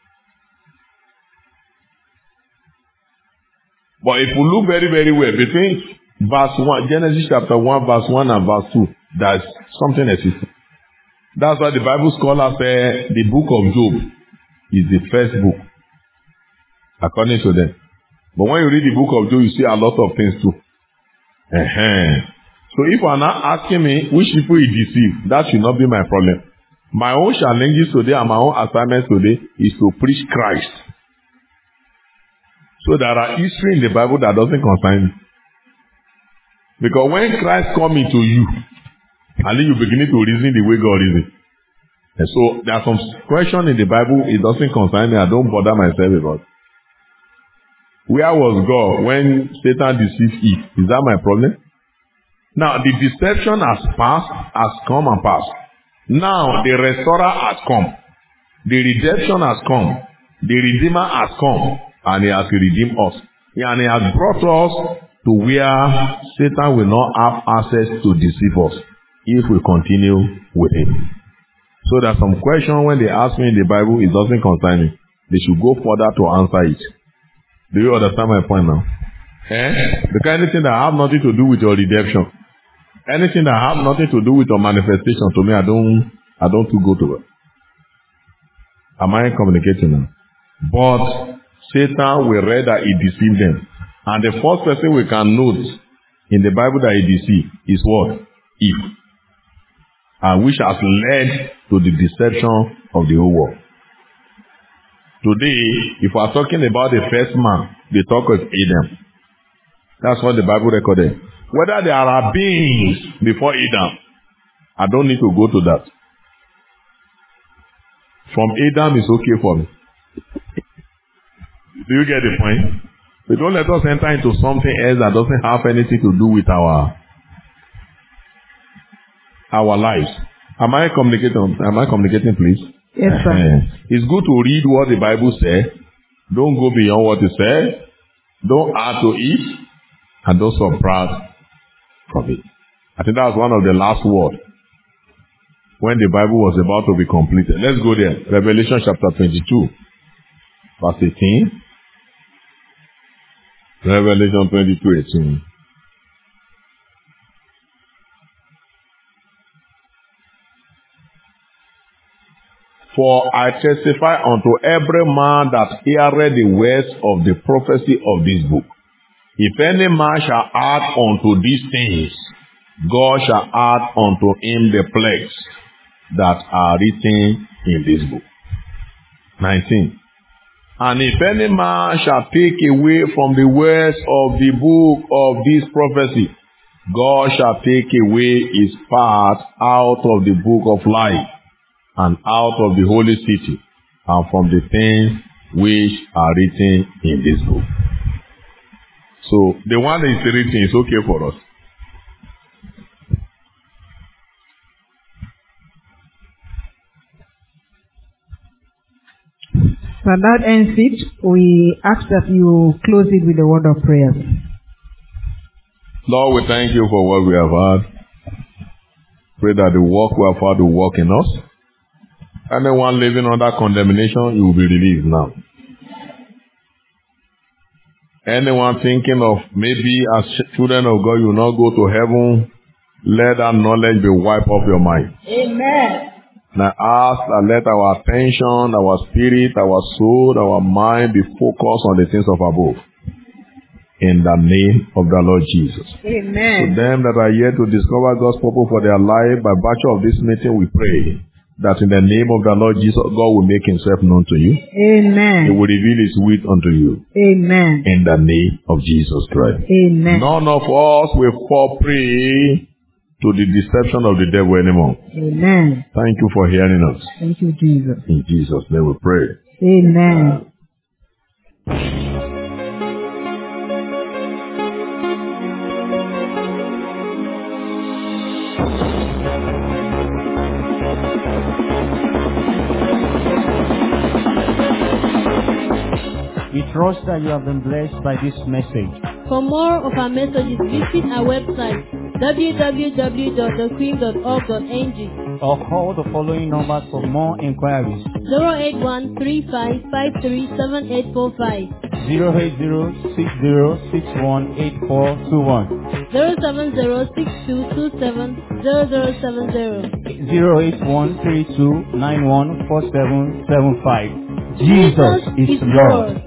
But if we look very, very well, between verse one, Genesis chapter one, verse one and verse two, there's something existing. That's why the Bible scholars say the book of Job is the first book, according to them. But when you read the book of Job, you see a lot of things too. Uh-huh. So if you are not asking me which people he deceived, that should not be my problem. My own challenges today and my own assignments today is to preach Christ. So there are history in the Bible that doesn't concern me. Because when Christ comes into you, and then you begin to reason the way God reasons. And so there are some questions in the Bible, it doesn't concern me, I don't bother myself about. Where was God when Satan deceived Eve? Is that my problem? Now, the deception has passed, has come and passed. Now, the restorer has come. The redemption has come. The redeemer has come. And he has redeemed us. And he has brought us to where Satan will not have access to deceive us if we continue with him. So there are some questions when they ask me in the Bible, it doesn't concern me. They should go further to answer it. Do you understand my point now? Eh? Because anything that have nothing to do with your redemption, anything that have nothing to do with your manifestation, to me, I don't, I don't too go to it. Am I communicating now? But Satan will rather he deceived them. And the first person we can note in the Bible that he deceived is what? Eve. And which has led to the deception of the whole world. Today, if we are talking about the first man, they talk of Adam. That's what the Bible recorded. Whether there are beings before Adam, I don't need to go to that. From Adam is okay for me. Do you get the point? But don't let us enter into something else that doesn't have anything to do with our our lives. Am I communicating? Am I communicating, please? Yes, sir. Uh, it's good to read what the Bible says. Don't go beyond what it says. Don't add to it, and don't subtract from it. I think that was one of the last words when the Bible was about to be completed. Let's go there. Revelation chapter twenty-two, verse eighteen. Revelation twenty-two, eighteen. For I testify unto every man that heareth the words of the prophecy of this book. If any man shall add unto these things, God shall add unto him the plagues that are written in this book. nineteen. And if any man shall take away from the words of the book of this prophecy, God shall take away his part out of the book of life, and out of the holy city, and from the things which are written in this book. So, the one that is written is okay for us. So that ends it. We ask that you close it with a word of prayer. Lord, we thank you for what we have heard. Pray that the work we have had will work in us. Anyone living under condemnation, you will be released now. Anyone thinking of maybe as children of God, you will not go to heaven, let that knowledge be wiped off your mind. Amen. Now ask that let our attention, our spirit, our soul, our mind be focused on the things of above. In the name of the Lord Jesus. Amen. To them that are yet to discover God's purpose for their life, by virtue of this meeting, we pray that in the name of the Lord Jesus, God will make himself known to you. Amen. He will reveal his will unto you. Amen. In the name of Jesus Christ. Amen. None of us will fall prey to the deception of the devil anymore. Amen. Thank you for hearing us. Thank you, Jesus. In Jesus' name we pray. Amen. We trust that you have been blessed by this message. For more of our messages, visit our website w w w dot the queen dot org dot n g or call the following numbers for more inquiries. zero eight one three five five three seven eight four five, zero eight zero six zero six one eight four two one, zero seven zero six two two seven zero zero seven zero, zero eight one three two nine one four seven seven five. Jesus is Lord.